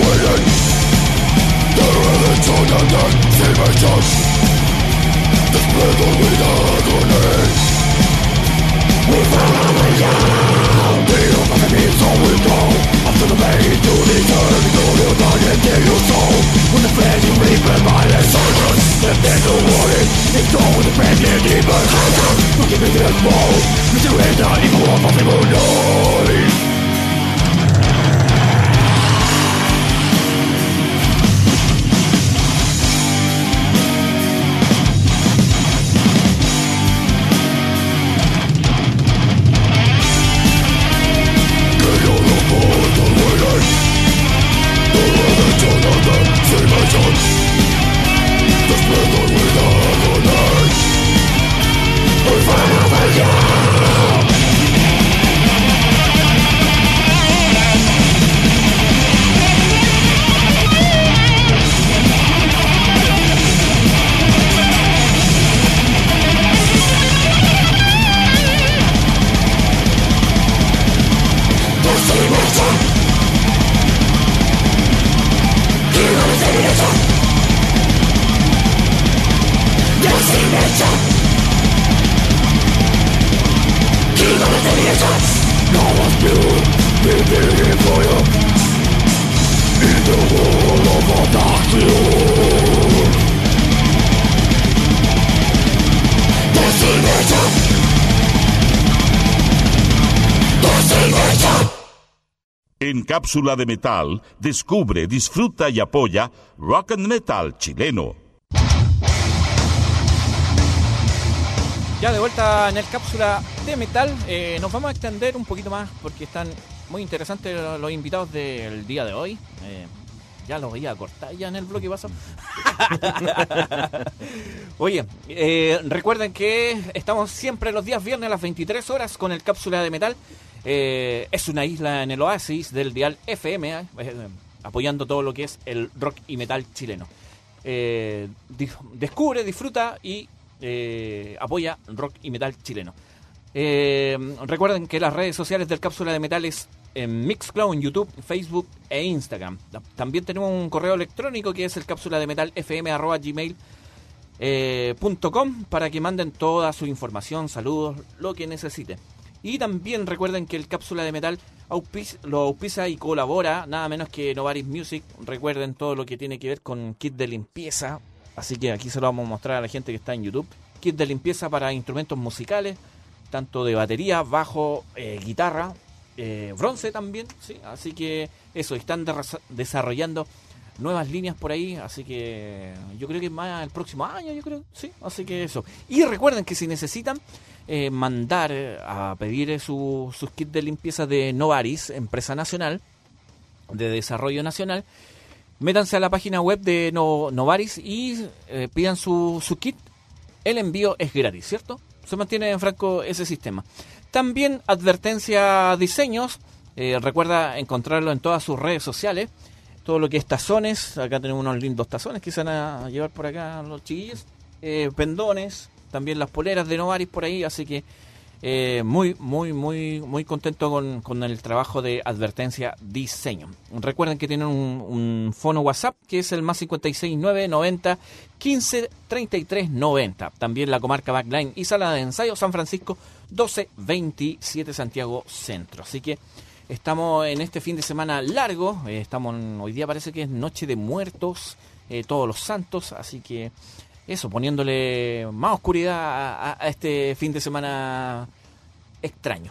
Speaker 5: The
Speaker 1: En Cápsula de Metal, descubre, disfruta y apoya Rock and Metal chileno.
Speaker 2: Ya de vuelta en el Cápsula de Metal, eh, nos vamos a extender un poquito más porque están muy interesantes los invitados del día de hoy. Eh, ya los veía cortar ya en el bloque paso. Oye, eh, recuerden que estamos siempre los días viernes a las veintitrés horas con el Cápsula de Metal. Eh, es una isla en el oasis del dial F M, eh, eh, apoyando todo lo que es el rock y metal chileno. Eh, di- descubre, disfruta y eh, apoya rock y metal chileno. Eh, recuerden que las redes sociales del Cápsula de Metal es en Mixcloud, en YouTube, Facebook e Instagram. También tenemos un correo electrónico que es el cápsula de metal f m arroba gmail punto com para que manden toda su información, saludos, lo que necesiten. Y también recuerden que el Cápsula de Metal auspic- lo auspicia y colabora nada menos que Novaris Music. Recuerden todo lo que tiene que ver con kit de limpieza. Así que aquí se lo vamos a mostrar a la gente que está en YouTube. Kit de limpieza para instrumentos musicales, tanto de batería, bajo, eh, guitarra, eh, bronce también. ¿sí? Así que eso, están de- desarrollando nuevas líneas por ahí. Así que yo creo que más el próximo año, yo creo. sí Así que eso. Y recuerden que si necesitan Eh, mandar eh, a pedir eh, su, sus kits de limpieza de Novaris, empresa nacional de desarrollo nacional, métanse a la página web de no, Novaris y eh, pidan su, su kit. El envío es gratis, ¿cierto? Se mantiene en franco ese sistema. También Advertencia Diseños, eh, recuerda encontrarlo en todas sus redes sociales. Todo lo que es tazones, acá tenemos unos lindos tazones que se van a llevar por acá los chiquillos, eh, pendones, también las poleras de Novaris por ahí, así que eh, muy, muy, muy, muy contento con, con el trabajo de Advertencia Diseño. Recuerden que tienen un, un fono WhatsApp que es el más cincuenta y seis nueve noventa quince treinta y tres noventa. También la comarca Backline y sala de ensayo San Francisco doce veintisiete Santiago Centro. Así que estamos en este fin de semana largo, eh, estamos en, hoy día parece que es Noche de Muertos, eh, Todos los Santos, así que eso, poniéndole más oscuridad a, a, a este fin de semana extraño.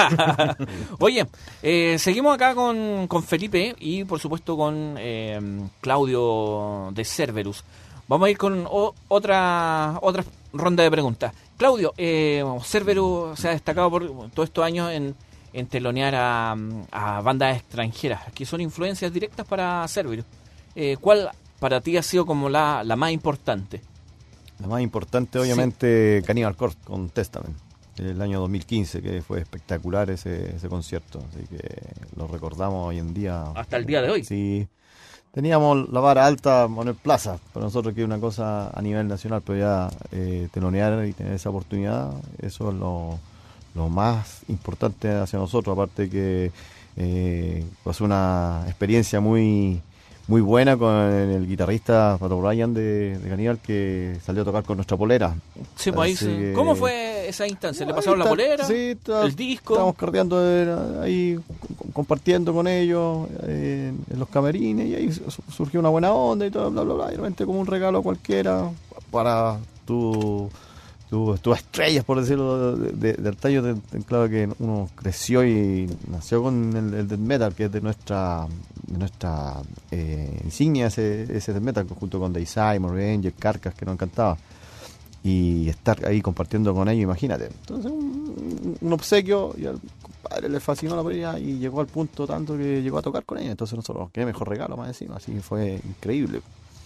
Speaker 2: Oye, eh, seguimos acá con, con Felipe y por supuesto con eh, Claudio de Cerberus. Vamos a ir con o, otra otra ronda de preguntas. Claudio, eh, Cerberus se ha destacado por todos estos años en, en telonear a, a bandas extranjeras, que son influencias directas para Cerberus. Eh, ¿Cuál para ti ha sido como la, la más importante?
Speaker 4: La más importante, obviamente, sí. Cannibal Corpse con Testament, el año dos mil quince, que fue espectacular ese, ese concierto. Así que lo recordamos hoy en día.
Speaker 2: Hasta el día de hoy.
Speaker 4: Sí. Teníamos la vara alta Manuel Plaza, para nosotros que es una cosa a nivel nacional, pero ya eh, telonear y tener esa oportunidad, eso es lo, lo más importante hacia nosotros, aparte que eh, fue una experiencia muy muy buena con el guitarrista Pato Bryan de, de Caníbal, que salió a tocar con nuestra polera.
Speaker 2: Sí, pues ahí se-
Speaker 4: que-
Speaker 2: ¿Cómo fue esa instancia? ¿Le
Speaker 4: Ahí
Speaker 2: pasaron la
Speaker 4: está-
Speaker 2: polera?
Speaker 4: sí, está-
Speaker 2: ¿El disco?
Speaker 4: Estábamos carteando eh, ahí, com- compartiendo con ellos eh, en los camerines, y ahí su- surgió una buena onda y todo, bla, bla, bla. Y realmente como un regalo cualquiera para tu, tu, tus estrellas, por decirlo de- de- del tallo. de- de- claro que uno creció y nació con el, el death metal, que es de nuestra de nuestra eh, insignia, ese, ese death metal, junto con Deicide, Morbid Angel, Carcass, que nos encantaba. Y estar ahí compartiendo con ellos, imagínate. Entonces, un, un obsequio, y al compadre le fascinó la polera y llegó al punto tanto que llegó a tocar con ellos. Entonces, nosotros, qué mejor regalo más encima, así que fue increíble.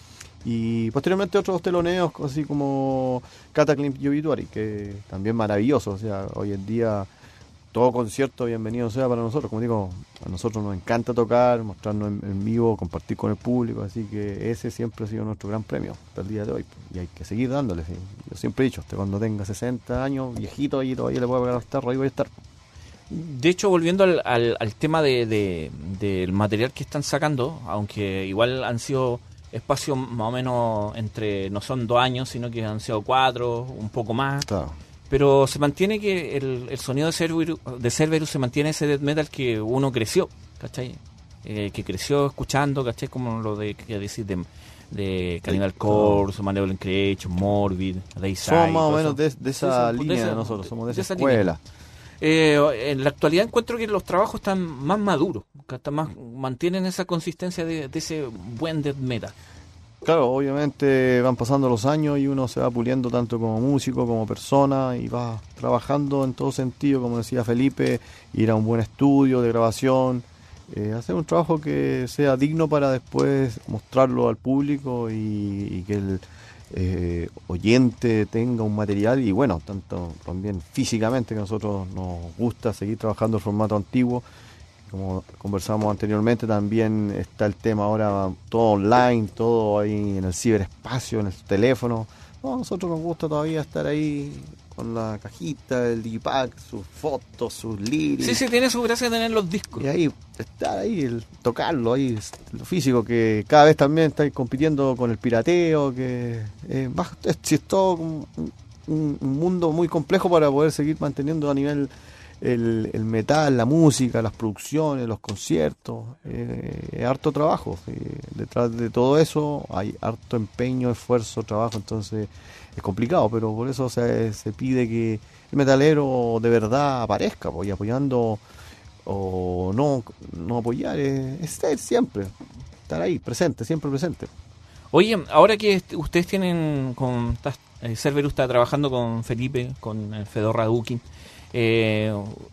Speaker 4: Y posteriormente otros teloneos, así como Cataclysm y Obituary, que también maravilloso. O sea, hoy en día todo concierto bienvenido sea para nosotros. Como digo, a nosotros nos encanta tocar, mostrarnos en, en vivo, compartir con el público, así que ese siempre ha sido nuestro gran premio hasta el día de hoy, y hay que seguir dándole. ¿Sí? Yo siempre he dicho, hasta cuando tenga sesenta años, viejito, y todavía le puedo pegar los tarros, ahí voy a estar.
Speaker 2: De hecho, volviendo al, al, al tema de, de- del material que están sacando, aunque igual han sido espacios más o menos entre, no son dos años, sino que han sido cuatro, un poco más.
Speaker 4: Claro.
Speaker 2: Pero se mantiene que el, el sonido de Cerberus, de Cerberus se mantiene ese death metal que uno creció, ¿cachai? Eh, que creció escuchando, ¿cachai? Como lo de, que decir, de, de Cannibal Corpse, Malevolent Creation, Morbid, Deicide.
Speaker 4: Somos más o
Speaker 2: todo
Speaker 4: menos
Speaker 2: eso.
Speaker 4: de, de
Speaker 2: Sí,
Speaker 4: esa
Speaker 2: sí,
Speaker 4: línea
Speaker 2: esa-
Speaker 4: de nosotros, somos de, esa,
Speaker 2: línea.
Speaker 4: escuela.
Speaker 2: Eh, en la actualidad encuentro que los trabajos están más maduros, que hasta más mantienen esa consistencia de, de ese buen death metal.
Speaker 4: Claro, obviamente van pasando los años y uno se va puliendo tanto como músico, como persona, y va trabajando en todo sentido, como decía Felipe, ir a un buen estudio de grabación, eh, hacer un trabajo que sea digno para después mostrarlo al público, y, y que el eh, oyente tenga un material, y bueno, tanto también físicamente, que a nosotros nos gusta seguir trabajando en formato antiguo. Como conversamos anteriormente, también está el tema ahora todo online, todo ahí en el ciberespacio, en el teléfono. No, a nosotros nos gusta todavía estar ahí con la cajita, el digipack, sus fotos, sus lyrics.
Speaker 2: Sí, sí, tiene su gracia tener los discos.
Speaker 4: Y ahí, estar ahí, el tocarlo, ahí, lo físico, que cada vez también está compitiendo con el pirateo, que eh, más- es, si es todo un, un- un mundo muy complejo para poder seguir manteniendo a nivel el, el metal, la música, las producciones, los conciertos. Eh, es harto trabajo. ¿Sí? Detrás de todo eso hay harto empeño, esfuerzo, trabajo, entonces es complicado, pero por eso se, se pide que el metalero de verdad aparezca, pues, y apoyando o no, no apoyar, es, es ser siempre, estar ahí, presente, siempre presente.
Speaker 2: Oye, ahora que est- ustedes tienen con estás- eh, Cerberus está trabajando con Felipe, con eh, Fedorra Dukin, eh,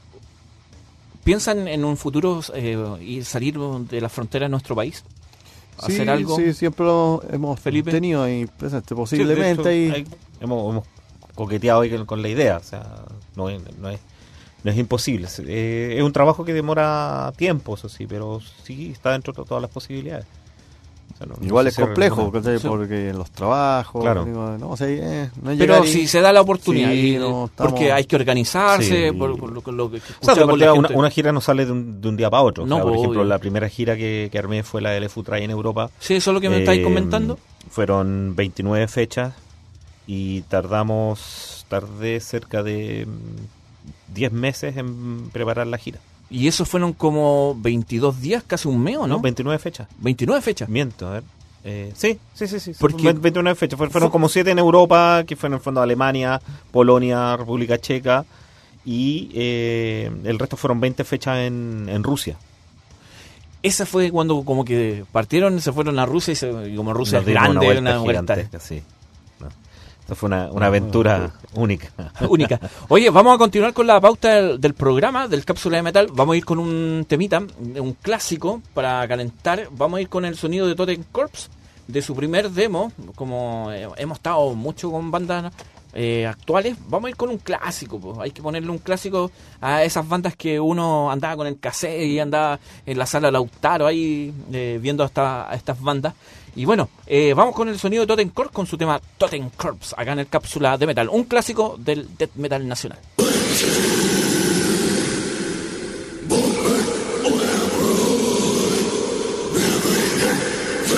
Speaker 2: ¿piensan en un futuro eh, ir salir de la frontera de nuestro país?
Speaker 4: Sí,
Speaker 2: ¿Hacer algo?
Speaker 4: sí, siempre lo hemos
Speaker 2: Felipe.
Speaker 4: tenido ahí presente,
Speaker 3: Sí,
Speaker 4: posiblemente
Speaker 3: de
Speaker 4: ahí.
Speaker 3: hecho, hay- hemos, hemos coqueteado ahí con, con la idea, o sea, no es, no es, no es imposible. Eh, es un trabajo que demora tiempo, eso sí, pero sí está dentro de todas las posibilidades. O sea, no- no
Speaker 4: Igual
Speaker 3: se
Speaker 4: es
Speaker 3: cierra
Speaker 4: complejo,
Speaker 3: ninguna.
Speaker 4: ¿cachai?
Speaker 2: Sí.
Speaker 4: Porque los trabajos,
Speaker 3: Claro.
Speaker 4: digo, no, o sea, eh, no es
Speaker 2: Pero
Speaker 4: llegar y-
Speaker 2: si se da la oportunidad,
Speaker 4: Sí,
Speaker 2: y-
Speaker 4: no, estamos-
Speaker 2: porque hay que organizarse,
Speaker 3: Sí.
Speaker 2: por, por lo, por lo que
Speaker 3: O sea,
Speaker 2: escuchaba
Speaker 3: de
Speaker 2: con la
Speaker 3: partida, una,
Speaker 2: gente.
Speaker 3: una gira no sale de un, de un día para otro.
Speaker 2: No,
Speaker 3: o sea, por
Speaker 2: pues,
Speaker 3: ejemplo,
Speaker 2: obvio.
Speaker 3: la primera gira que, que armé fue la del Efutray en Europa.
Speaker 2: Sí, eso es lo que me estáis
Speaker 3: Eh,
Speaker 2: comentando.
Speaker 3: Fueron veintinueve fechas y tardamos, tardé cerca de mm, diez meses en preparar la gira.
Speaker 2: Y eso fueron como veintidós días, casi un mes, ¿o no?
Speaker 3: ¿No? veintinueve fechas.
Speaker 2: veintinueve fechas.
Speaker 3: Miento, a ver. Eh, sí, sí, sí, sí.
Speaker 2: Porque-
Speaker 3: Fueron veintinueve fechas. Fueron, fueron
Speaker 2: Fu-
Speaker 3: como siete en Europa, que fueron en el fondo Alemania, Polonia, República Checa. Y eh, el resto fueron veinte fechas en, en Rusia.
Speaker 2: Esa fue cuando como que partieron, se fueron a Rusia y, se- y como Rusia
Speaker 3: Nos
Speaker 2: es
Speaker 3: dimos
Speaker 2: grande,
Speaker 3: vuelta
Speaker 2: una vuelta
Speaker 3: gigantesca, sí. No. Esta fue una, una aventura única.
Speaker 2: única. Oye, vamos a continuar con la pauta del, del programa, del Cápsula de Metal. Vamos a ir con un temita, un clásico para calentar. Vamos a ir con el sonido de Totem Corpse, de su primer demo. Como eh, hemos estado mucho con bandas eh, actuales, vamos a ir con un clásico. Pues. Hay que ponerle un clásico a esas bandas que uno andaba con el cassette y andaba en la sala Lautaro ahí eh, viendo hasta a estas bandas. Y bueno, eh, vamos con el sonido de Totem Corpse con su tema Totem Corpse, acá en el Cápsula de Metal, un clásico del death metal nacional.
Speaker 5: Volver,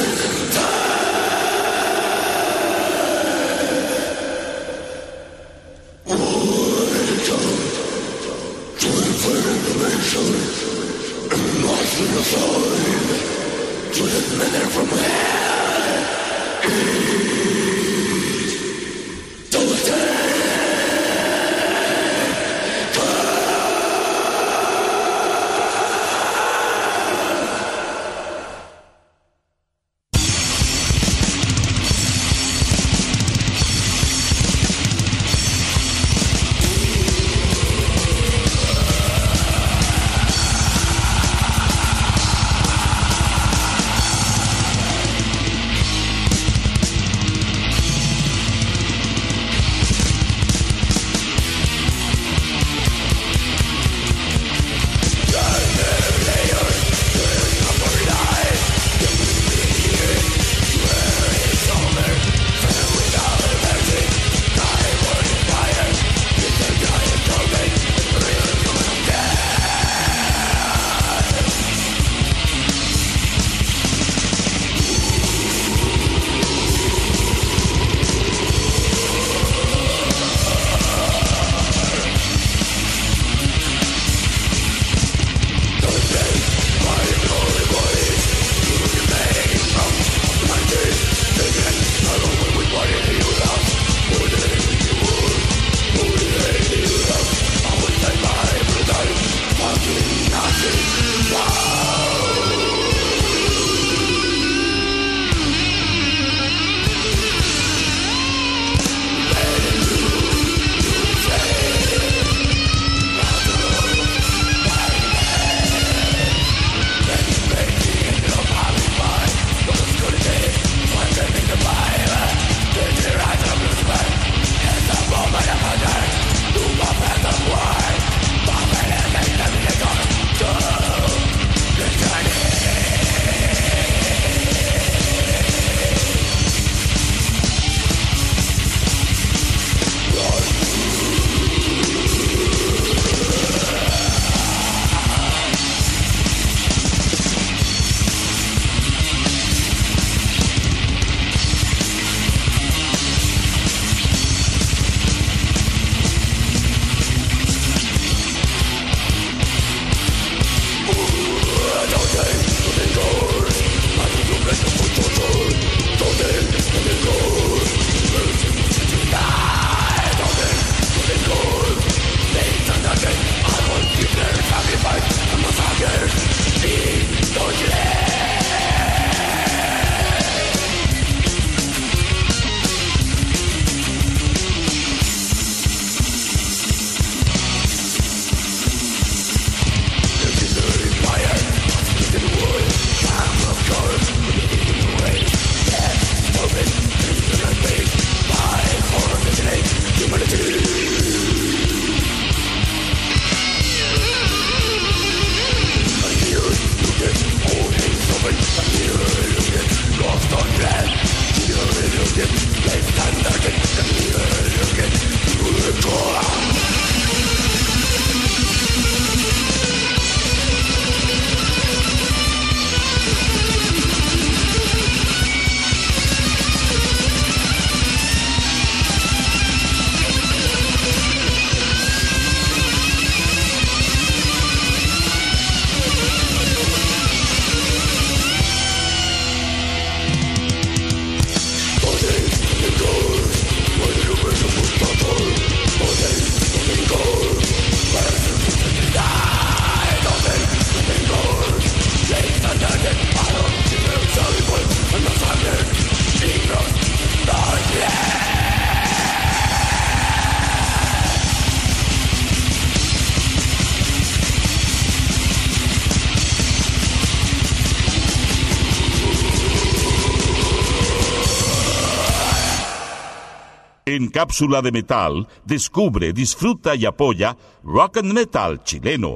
Speaker 1: En Cápsula de Metal, descubre, disfruta y apoya Rock and Metal chileno.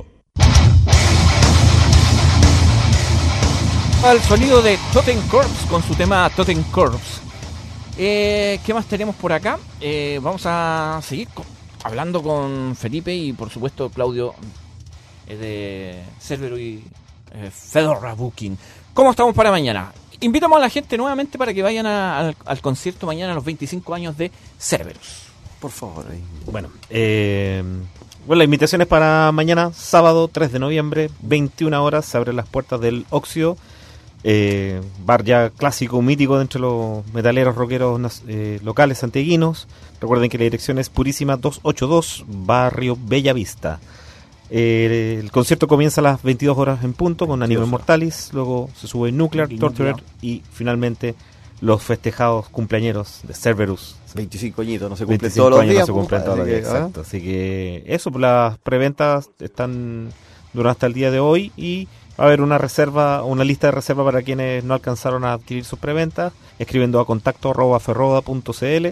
Speaker 2: Al sonido de Totem Corpse con su tema Totem Corpse. Eh, ¿Qué más tenemos por acá? Eh, vamos a seguir con, hablando con Felipe y por supuesto Claudio eh, de Cerberus y eh, Fedora Booking. ¿Cómo estamos para mañana? Invitamos a la gente nuevamente para que vayan a, al, al concierto mañana a los veinticinco años de Cerberus.
Speaker 4: Por favor. Ahí.
Speaker 3: Bueno, eh, bueno, la invitación es para mañana, sábado tres de noviembre, veintiuna horas, se abren las puertas del Óxido, eh, bar ya clásico, mítico entre los metaleros rockeros eh, locales santiaguinos. Recuerden que la dirección es Purísima doscientos ochenta y dos, Barrio Bellavista. Eh, el concierto comienza a las veintidós horas en punto con Animal Mortalis, luego se sube Nuclear, Torturer y finalmente los festejados cumpleañeros de Cerberus.
Speaker 4: veinticinco añitos, no se cumplen todos los días.
Speaker 3: No se cumplen todos los días, exacto. Así que eso, las preventas están durante hasta el día de hoy y va a haber una reserva, una lista de reserva para quienes no alcanzaron a adquirir sus preventas, escribiendo a contacto arroba ferroda punto cl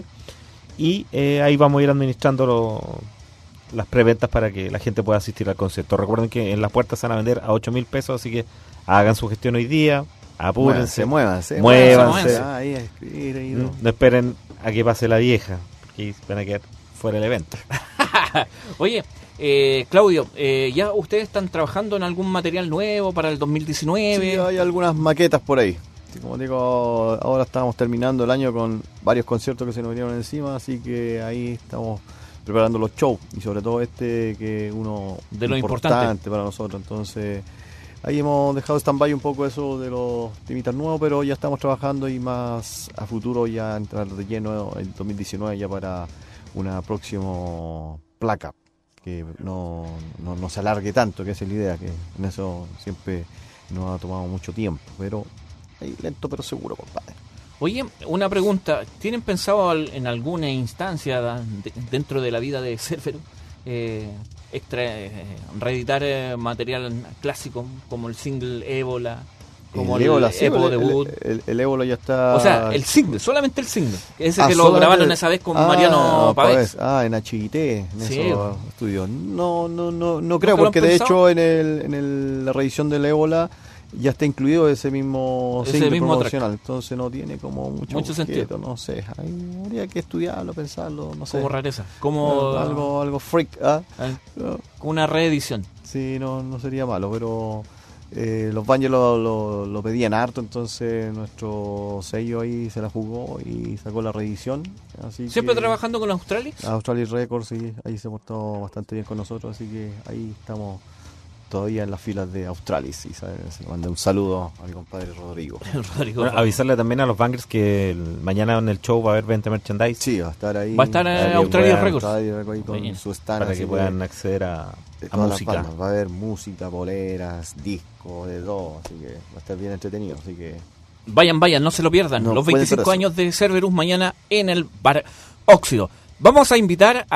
Speaker 3: y eh, ahí vamos a ir administrando lo, las preventas para que la gente pueda asistir al concierto. Recuerden que en las puertas se van a vender a ocho mil pesos, así que hagan su gestión hoy día, apúrense,
Speaker 4: muévanse,
Speaker 3: muévanse,
Speaker 4: muévanse. Ah, ahí a escribir, ahí no.
Speaker 3: no esperen a que pase la vieja, porque van a quedar fuera del evento.
Speaker 2: Oye, eh, Claudio, eh, ¿ya ustedes están trabajando en algún material nuevo para el dos mil diecinueve?
Speaker 4: Sí, hay algunas maquetas por ahí. Sí, como digo, ahora estamos terminando el año con varios conciertos que se nos vinieron encima, así que ahí estamos preparando los shows y sobre todo este que uno
Speaker 2: de lo
Speaker 4: importante,
Speaker 2: importante
Speaker 4: para nosotros. Entonces ahí hemos dejado stand-by un poco eso de los temitas nuevos, pero ya estamos trabajando y más a futuro ya entrar de lleno en dos mil diecinueve ya para una próxima placa que no, no, no se alargue tanto, que esa es la idea, que en eso siempre nos ha tomado mucho tiempo, pero ahí lento pero seguro, compadre.
Speaker 2: Oye, una pregunta, ¿tienen pensado en alguna instancia de, dentro de la vida de Cerberus eh, extra, eh, reeditar eh, material clásico como el single Ébola, como el,
Speaker 4: el Ébola,
Speaker 2: el
Speaker 4: sí,
Speaker 2: Evo
Speaker 4: el,
Speaker 2: debut?
Speaker 4: El, el, el Ébola ya está...
Speaker 2: O sea, el single, solamente el single, ese
Speaker 4: ah,
Speaker 2: que lo grabaron esa vez con
Speaker 4: ah,
Speaker 2: Mariano Pavés.
Speaker 4: Ah, en H I T, en
Speaker 2: sí,
Speaker 4: esos estudios. No, no, no, no creo, porque de hecho en, el, en el, la reedición del Ébola ya está incluido ese mismo
Speaker 2: ese
Speaker 4: single
Speaker 2: mismo
Speaker 4: promocional,
Speaker 2: track.
Speaker 4: Entonces no tiene como mucho,
Speaker 2: mucho sentido,
Speaker 4: no sé, ahí habría que estudiarlo, pensarlo, no sé.
Speaker 2: Como rareza, como
Speaker 4: algo algo freak, ¿ah?
Speaker 2: ¿eh? No. Una reedición.
Speaker 4: Sí, no no sería malo, pero eh, los Bangers lo, lo, lo pedían harto, entonces nuestro sello ahí se la jugó y sacó la reedición. Así
Speaker 2: ¿Siempre
Speaker 4: que,
Speaker 2: trabajando con Australis?
Speaker 4: Australis Records, sí, ahí se portó bastante bien con nosotros, así que ahí estamos todavía en las filas de Australis y se le manda un saludo a mi compadre Rodrigo.
Speaker 2: Rodrigo
Speaker 3: bueno, avisarle también a los Bangers que el, mañana en el show va a haber venta merchandise.
Speaker 4: Sí, va a estar ahí.
Speaker 2: Va a estar en Australis Records.
Speaker 4: Ahí con sí, su stand,
Speaker 3: para que puedan que acceder a, a música.
Speaker 4: Va a haber música, boleras, discos, de todo, así que va a estar bien entretenido, así que
Speaker 2: vayan, vayan, no se lo pierdan.
Speaker 4: No
Speaker 2: los veinticinco años de Cerberus mañana en el Bar Óxido. Vamos a invitar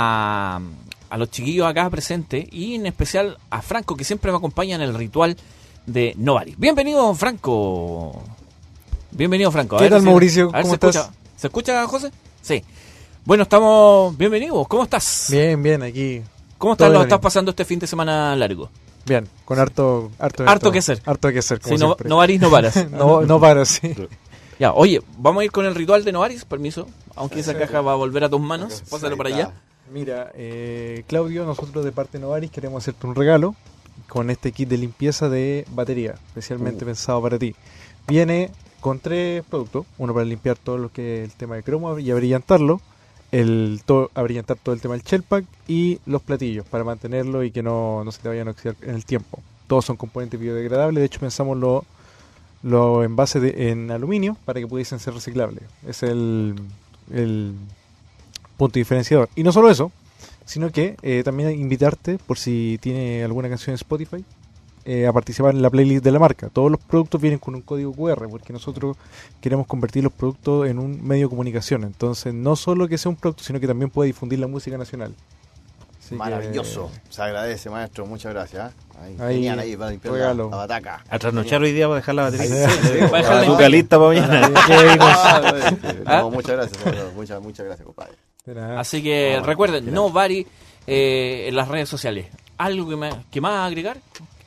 Speaker 2: a a los chiquillos acá presentes y en especial a Franco, que siempre me acompaña en el ritual de Nobody. Bienvenido, Franco. Bienvenido, Franco. A
Speaker 5: ¿Qué
Speaker 2: ver,
Speaker 5: tal,
Speaker 2: si,
Speaker 5: Mauricio?
Speaker 2: A ver,
Speaker 5: ¿Cómo
Speaker 2: ¿se
Speaker 5: estás?
Speaker 2: Escucha, ¿se escucha, José? Sí. Bueno, estamos... Bienvenidos. ¿Cómo estás?
Speaker 5: Bien, bien, aquí.
Speaker 2: ¿Cómo estás? ¿Lo estás pasando este fin de semana largo?
Speaker 5: Bien, con harto... Harto,
Speaker 2: harto que hacer.
Speaker 5: Harto que hacer, como
Speaker 2: sí, no,
Speaker 5: siempre.
Speaker 2: no varís, no paras.
Speaker 5: no, no paras, sí.
Speaker 2: Ya, oye, vamos a ir con el ritual de Novaris, permiso, aunque
Speaker 5: Sí,
Speaker 2: esa
Speaker 5: sí.
Speaker 2: caja va a volver a tus manos,
Speaker 5: Sí,
Speaker 2: pásalo
Speaker 5: ahí
Speaker 2: para
Speaker 5: está.
Speaker 2: allá.
Speaker 5: Mira, eh, Claudio, nosotros de parte de Novaris queremos hacerte un regalo con este kit de limpieza de batería, especialmente
Speaker 4: Uh.
Speaker 5: pensado para ti. Viene con tres productos, uno para limpiar todo lo que es el tema de cromo y abrillantarlo, el to- abrillantar todo el tema del shell pack y los platillos para mantenerlo y que no, no se te vayan a oxidar en el tiempo. Todos son componentes biodegradables, de hecho pensamos los los envases de- en aluminio para que pudiesen ser reciclables. Es el, el punto diferenciador. Y no solo eso, sino que eh, también invitarte, por si tiene alguna canción en Spotify, eh, a participar en la playlist de la marca. Todos los productos vienen con un código Q R, porque nosotros queremos convertir los productos en un medio de comunicación. Entonces, no solo que sea un producto, sino que también pueda difundir la música nacional. Así que,
Speaker 4: Maravilloso. Se agradece, maestro. Muchas gracias. ¿eh? Ahí,
Speaker 5: Ahí,
Speaker 4: genial, ahí para limpiar la,
Speaker 5: regalo.
Speaker 4: la bataca.
Speaker 3: A trasnochar hoy día para dejar la batería.
Speaker 5: Sí, sí,
Speaker 2: para dejarla
Speaker 3: Para tu
Speaker 2: en-
Speaker 3: calista para mañana.
Speaker 4: Ah,
Speaker 2: ¿Ah?
Speaker 4: no, muchas gracias, maestro. muchas, muchas gracias, compadre.
Speaker 5: De nada.
Speaker 2: Así que
Speaker 4: No,
Speaker 2: recuerden,
Speaker 4: gracias.
Speaker 2: no vary eh, en las redes sociales. ¿Algo que, me, que más agregar?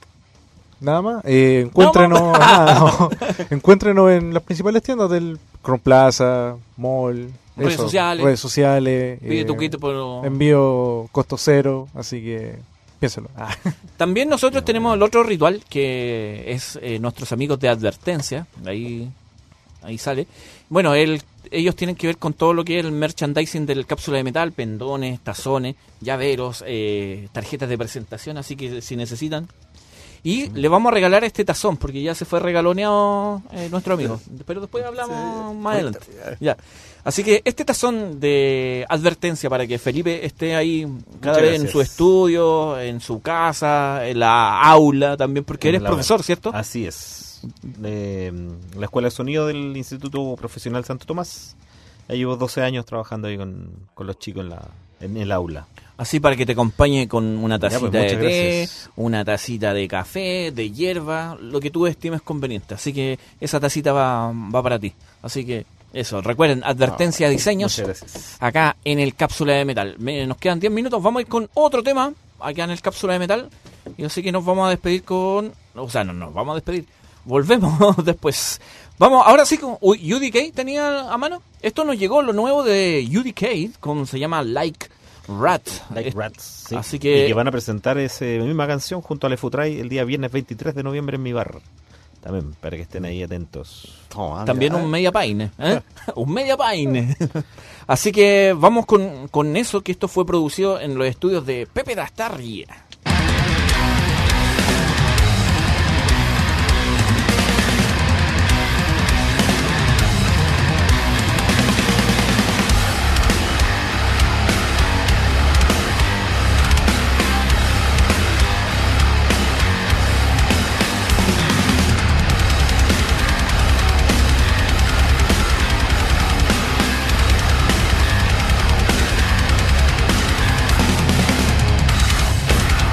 Speaker 5: Nada más. Eh, encuéntrenos, nada, no. Encuéntrenos en las principales tiendas del Chrome Plaza, Mall,
Speaker 2: Redes
Speaker 5: eso,
Speaker 2: sociales.
Speaker 5: redes sociales.
Speaker 2: Pide
Speaker 5: eh,
Speaker 2: tu kit por...
Speaker 5: Envío costo cero, así que piénselo. Ah.
Speaker 2: También nosotros tenemos el otro ritual que es eh, nuestros amigos de Advertencia. Ahí, ahí sale. Bueno, el, ellos tienen que ver con todo lo que es el merchandising del Cápsula de Metal, pendones, tazones, llaveros, eh, tarjetas de presentación, así que si necesitan. Y le vamos a regalar este tazón, porque ya se fue regaloneado eh, nuestro amigo. Pero después hablamos más adelante. Ya. Así que este tazón de Advertencia para que Felipe esté ahí cada
Speaker 4: Muchas
Speaker 2: vez en
Speaker 4: gracias.
Speaker 2: su estudio, en su casa, en la aula también, porque
Speaker 3: En
Speaker 2: eres
Speaker 3: la-
Speaker 2: profesor, ¿cierto?
Speaker 3: Así es. De mm, la Escuela de Sonido del Instituto Profesional Santo Tomás. Ya llevo doce años trabajando ahí con, con los chicos en, la, en el aula.
Speaker 2: Así para que te acompañe con una
Speaker 3: Ya,
Speaker 2: tacita
Speaker 3: pues,
Speaker 2: de
Speaker 3: muchas
Speaker 2: té,
Speaker 3: gracias.
Speaker 2: una tacita de café, de hierba, lo que tú estimes conveniente. Así que esa tacita va, va para ti. Así que eso, recuerden, Advertencia Diseños,
Speaker 3: Muchas gracias.
Speaker 2: acá en el Cápsula de Metal. Me- nos quedan diez minutos, vamos a ir con otro tema, acá en el Cápsula de Metal. Y así que nos vamos a despedir con... O sea, no nos vamos a despedir. Volvemos después. Vamos, ahora sí con... Uy, U D K tenía a mano. Esto nos llegó, lo nuevo de U D K, con, se llama Like Rat.
Speaker 3: Like
Speaker 2: Es-
Speaker 3: Rats. sí.
Speaker 2: así que-
Speaker 3: Y que van a presentar esa misma canción junto a Lefutray el día viernes veintitrés de noviembre en mi bar. También, para que estén ahí atentos.
Speaker 4: Toma,
Speaker 2: También
Speaker 4: mira,
Speaker 2: un media paine, ¿eh? un media paine. Así que vamos con, con eso, que esto fue producido en los estudios de Pepe Dastarria.
Speaker 6: Thank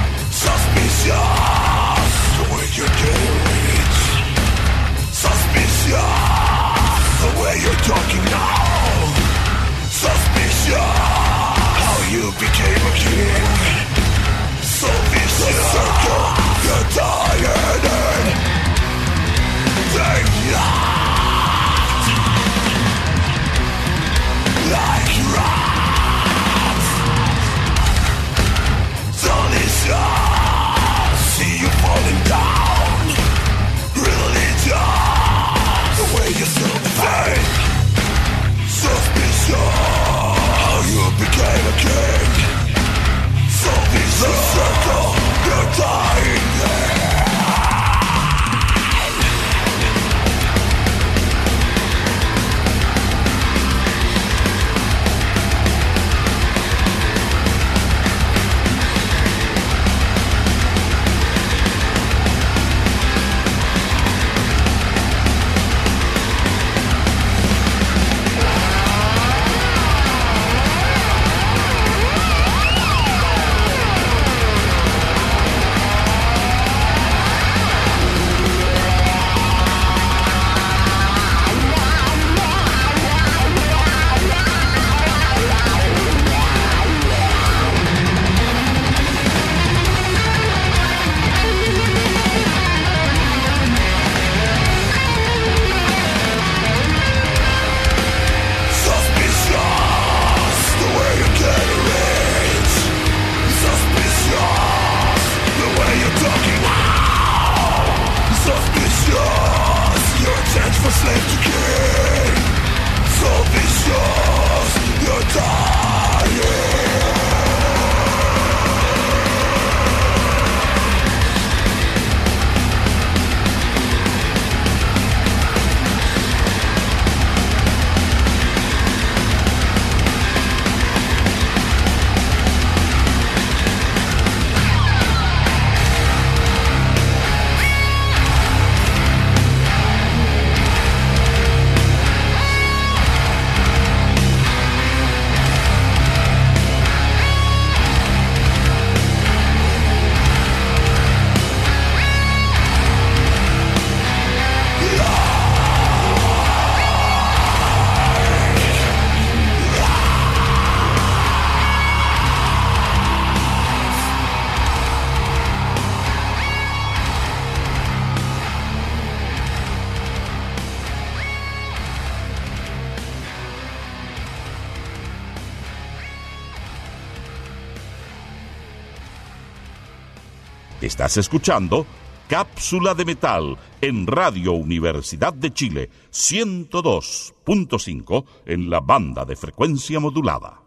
Speaker 6: Estás escuchando Cápsula de Metal en Radio Universidad de Chile, ciento dos punto cinco en la banda de frecuencia modulada.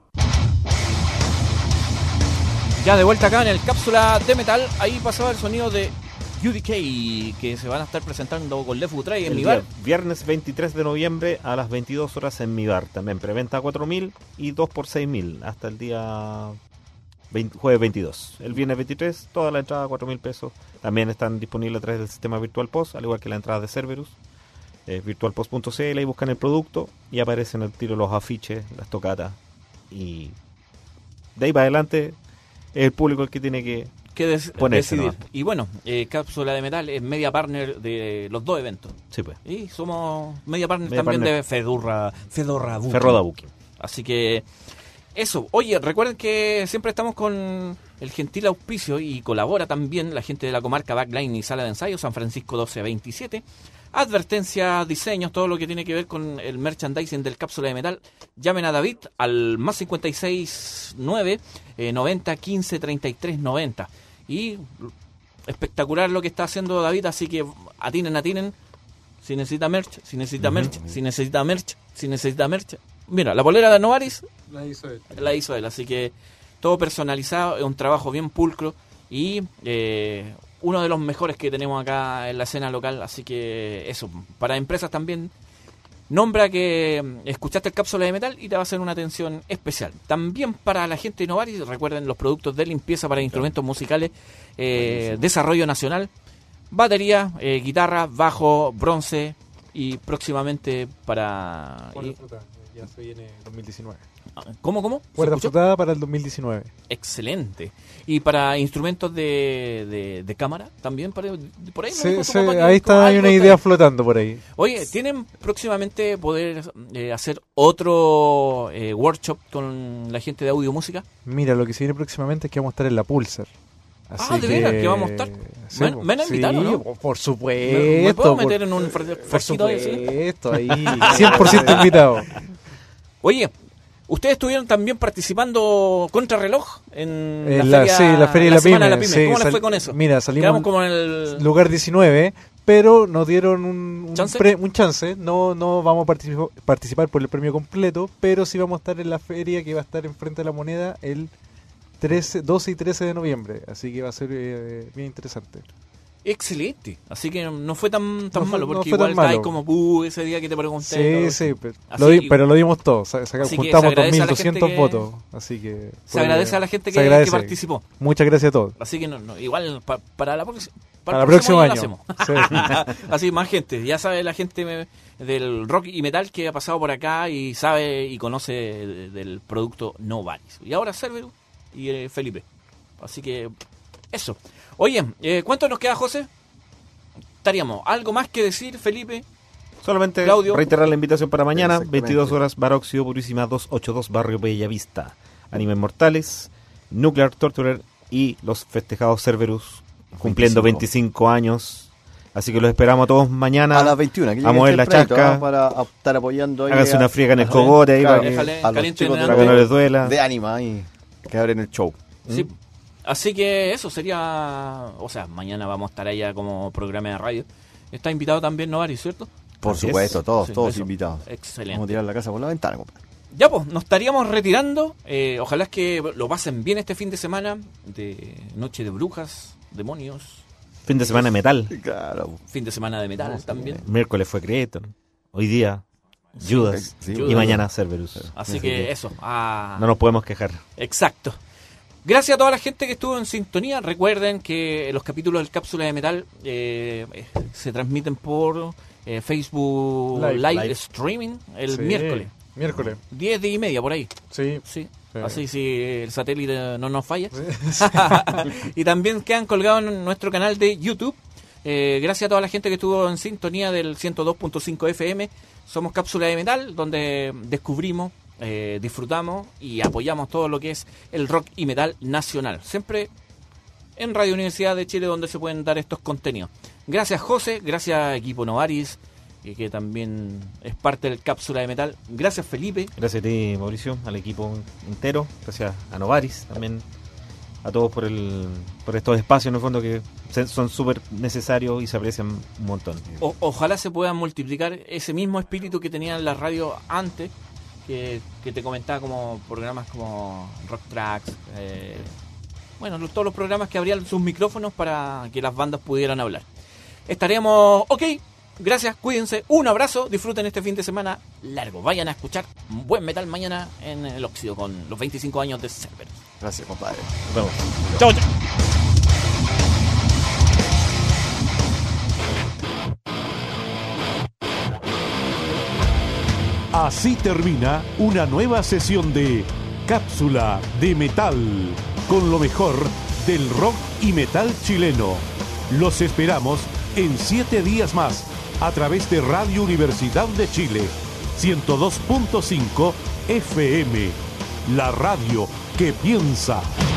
Speaker 2: Ya de vuelta acá en el Cápsula de Metal, ahí pasaba el sonido de U D K, que se van a estar presentando con Left Utray en
Speaker 3: el
Speaker 2: mi bar.
Speaker 3: Viernes veintitrés de noviembre a las veintidós horas en mi bar. También preventa a cuatro mil y dos por seis mil hasta el día veinte, jueves veintidós. El viernes veintitrés, toda la entrada a cuatro mil pesos. También están disponibles a través del sistema Virtual Post, al igual que la entrada de Cerberus. Eh, virtual post punto c l, y buscan el producto y aparecen al tiro los afiches, las tocatas. Y de ahí para adelante es el público el que tiene que,
Speaker 2: que des-
Speaker 3: ponerse,
Speaker 2: decidir.
Speaker 3: ¿no?
Speaker 2: Y bueno, eh, Cápsula de Metal es media partner de los dos eventos.
Speaker 3: Sí, pues.
Speaker 2: Y somos media partner
Speaker 3: Media
Speaker 2: también
Speaker 3: partner.
Speaker 2: de Fedorra, Fedorra Booking.
Speaker 3: Ferroda Booking.
Speaker 2: Así que eso. Oye, recuerden que siempre estamos con el gentil auspicio y colabora también la gente de la comarca Backline y Sala de Ensayo, San Francisco doce veintisiete. Advertencias, diseños, todo lo que tiene que ver con el merchandising del Cápsula de Metal. Llamen a David al más cincuenta y seis nueve eh, noventa quince treinta y tres noventa. Y espectacular lo que está haciendo David, así que atinen, atinen. Si necesita merch, si necesita merch, uh-huh. si necesita merch, si necesita merch. Mira, la polera de Novaris
Speaker 5: la hizo él.
Speaker 2: La hizo él, así que todo personalizado, es un trabajo bien pulcro y eh, uno de los mejores que tenemos acá en la escena local, así que eso, para empresas también, nombra que escuchaste el Cápsula de Metal y te va a hacer una atención especial. También para la gente de Novaris, recuerden los productos de limpieza para instrumentos musicales, eh, desarrollo nacional, batería, eh, guitarra, bajo, bronce y próximamente para...
Speaker 5: Cuerda frutada, ya se viene dos mil diecinueve.
Speaker 2: ¿Cómo, cómo?
Speaker 5: Cuerda frutada para el dos mil diecinueve.
Speaker 2: Excelente. Y para instrumentos de, de, de cámara también, por ahí, por ahí,
Speaker 5: sí,
Speaker 2: ¿no?
Speaker 5: sí,
Speaker 2: Como
Speaker 5: ahí está, hay una
Speaker 2: está
Speaker 5: idea
Speaker 2: ahí.
Speaker 5: flotando por ahí.
Speaker 2: Oye, ¿tienen próximamente poder eh, hacer otro eh, workshop con la gente de audio música?
Speaker 5: Mira, lo que se viene próximamente es que vamos a estar en la Pulsar. Así
Speaker 2: ah, ¿de
Speaker 5: que...
Speaker 2: veras? ¿Que vamos a estar?
Speaker 5: Sí,
Speaker 2: ¿Me, me han invitado,
Speaker 5: sí,
Speaker 2: no?
Speaker 5: por supuesto.
Speaker 2: ¿Me, me puedo meter
Speaker 5: por,
Speaker 2: en un fre- fresquito
Speaker 5: por
Speaker 2: ahí, sí?
Speaker 5: supuesto, ahí, cien por ciento invitado.
Speaker 2: Oye, ¿ustedes estuvieron también participando contrarreloj en la,
Speaker 5: En la,
Speaker 2: feria,
Speaker 5: sí, la feria de
Speaker 2: la
Speaker 5: la
Speaker 2: semana
Speaker 5: pyme?
Speaker 2: de la pyme?
Speaker 5: Sí,
Speaker 2: ¿Cómo les
Speaker 5: sal-
Speaker 2: fue con eso?
Speaker 5: Mira, salimos
Speaker 2: Quedamos como en el...
Speaker 5: lugar diecinueve, pero nos dieron un, un,
Speaker 2: ¿Chance?
Speaker 5: pre- un chance. No, no vamos a particip- participar por el premio completo, pero sí vamos a estar en la feria que va a estar enfrente de la moneda el trece, doce y trece de noviembre. Así que va a ser eh, bien interesante.
Speaker 2: Excelente, así que no fue tan tan
Speaker 5: No fue-
Speaker 2: malo,
Speaker 5: no
Speaker 2: porque
Speaker 5: fue tan
Speaker 2: igual está ahí
Speaker 5: malo.
Speaker 2: como uh, ese día que te pregunté.
Speaker 5: Sí,
Speaker 2: todo
Speaker 5: sí,
Speaker 2: eso.
Speaker 5: pero
Speaker 2: Así-
Speaker 5: lo, di- pero lo dimos todo. Sa- saca-
Speaker 2: así que
Speaker 5: juntamos
Speaker 2: se agradece a la
Speaker 5: dos mil doscientos
Speaker 2: gente que-
Speaker 5: votos. Así que
Speaker 2: Se
Speaker 5: fue-
Speaker 2: agradece a la gente
Speaker 5: se
Speaker 2: que, que
Speaker 5: agradece.
Speaker 2: participó.
Speaker 5: Muchas gracias a todos.
Speaker 2: Así que no, no, igual pa- para la próxima
Speaker 5: Para el próximo año.
Speaker 2: año. lo
Speaker 5: Sí.
Speaker 2: hacemos. Así más gente, ya sabe la gente me- del rock y metal que ha pasado por acá y sabe y conoce de- del producto Novaris. Y ahora Cerberus y eh, Felipe. Así que eso. Oye, eh, ¿cuánto nos queda, José? Estaríamos. ¿Algo más que decir, Felipe?
Speaker 3: Solamente
Speaker 2: Claudio.
Speaker 3: reiterar la invitación para mañana,
Speaker 4: Exactamente.
Speaker 3: veintidós horas, Bar Óxido Purísima doscientos ochenta y dos, Barrio Bellavista. Anime Mortales, Nuclear Torturer y los festejados Cerberus cumpliendo veinticinco años. Así que los esperamos a todos mañana.
Speaker 4: A las veintiuna, que
Speaker 3: a mover la
Speaker 4: tempranito,
Speaker 3: chasca.
Speaker 4: ¿ah? Para a- estar apoyando ahí
Speaker 3: Háganse
Speaker 4: a-
Speaker 3: una friega en el
Speaker 4: Ajá.
Speaker 3: cogote ahí
Speaker 4: Claro,
Speaker 3: para que,
Speaker 2: Déjale
Speaker 4: a los
Speaker 2: caliente
Speaker 4: chicos de,
Speaker 2: delante.
Speaker 3: para que no les duela.
Speaker 4: de Anima y que abren el show.
Speaker 2: Sí. Así que eso sería... O sea, mañana vamos a estar allá como programa de radio. Está invitado también Novaris, ¿cierto?
Speaker 4: Por
Speaker 3: Así
Speaker 4: supuesto,
Speaker 3: es.
Speaker 4: todos,
Speaker 2: Sí,
Speaker 4: todos
Speaker 2: eso.
Speaker 4: invitados.
Speaker 2: Excelente.
Speaker 4: Vamos a tirar la casa por la ventana, compadre.
Speaker 2: Ya pues, nos estaríamos retirando. Eh, ojalá es que lo pasen bien este fin de semana. De Noche de Brujas, Demonios.
Speaker 3: Fin de semana de metal.
Speaker 4: Claro.
Speaker 2: Fin de semana de metal
Speaker 4: No, sí,
Speaker 2: también.
Speaker 3: Miércoles fue Creator. Hoy día, Judas.
Speaker 4: Sí,
Speaker 3: y
Speaker 2: Judas.
Speaker 3: mañana Cerberus.
Speaker 2: Así
Speaker 4: Así
Speaker 2: que
Speaker 4: que-
Speaker 2: eso. ah,
Speaker 3: No nos podemos quejar.
Speaker 2: Exacto. Gracias a toda la gente que estuvo en sintonía. Recuerden que los capítulos del Cápsula de Metal eh, eh, se transmiten por eh, Facebook
Speaker 5: Live.
Speaker 2: Live,
Speaker 3: Live.
Speaker 2: Streaming el
Speaker 5: Sí,
Speaker 2: miércoles.
Speaker 5: Miércoles.
Speaker 2: diez y media por ahí.
Speaker 5: Sí.
Speaker 2: Sí.
Speaker 5: Sí.
Speaker 2: Así si el satélite no nos falla. Y también quedan colgados en nuestro canal de YouTube. Eh, gracias a toda la gente que estuvo en sintonía del ciento dos punto cinco F M. Somos Cápsula de Metal, donde descubrimos, eh, disfrutamos y apoyamos todo lo que es el rock y metal nacional. Siempre en Radio Universidad de Chile, donde se pueden dar estos contenidos. Gracias, José. Gracias, Equipo Novaris, eh, que también es parte del Cápsula de Metal. Gracias, Felipe.
Speaker 3: Gracias a ti, Mauricio, al equipo entero. Gracias a Novaris también. A todos por el por estos espacios, en el fondo, que se- son súper necesarios y se aprecian un montón.
Speaker 2: O- ojalá se puedan multiplicar ese mismo espíritu que tenían las radios antes, que, que te comentaba, como programas como Rock Tracks, eh, bueno, lo- todos los programas que abrían sus micrófonos para que las bandas pudieran hablar. Estaremos, ok, gracias, cuídense, un abrazo, disfruten este fin de semana largo, vayan a escuchar buen metal mañana en el Óxido con los veinticinco años de Cerberus.
Speaker 4: Gracias, compadre.
Speaker 3: Nos vemos.
Speaker 2: Chau, chau.
Speaker 1: Así termina una nueva sesión de Cápsula de Metal, con lo mejor del rock y metal chileno. Los esperamos en siete días más a través de Radio Universidad de Chile, ciento dos punto cinco F M, la radio que piensa.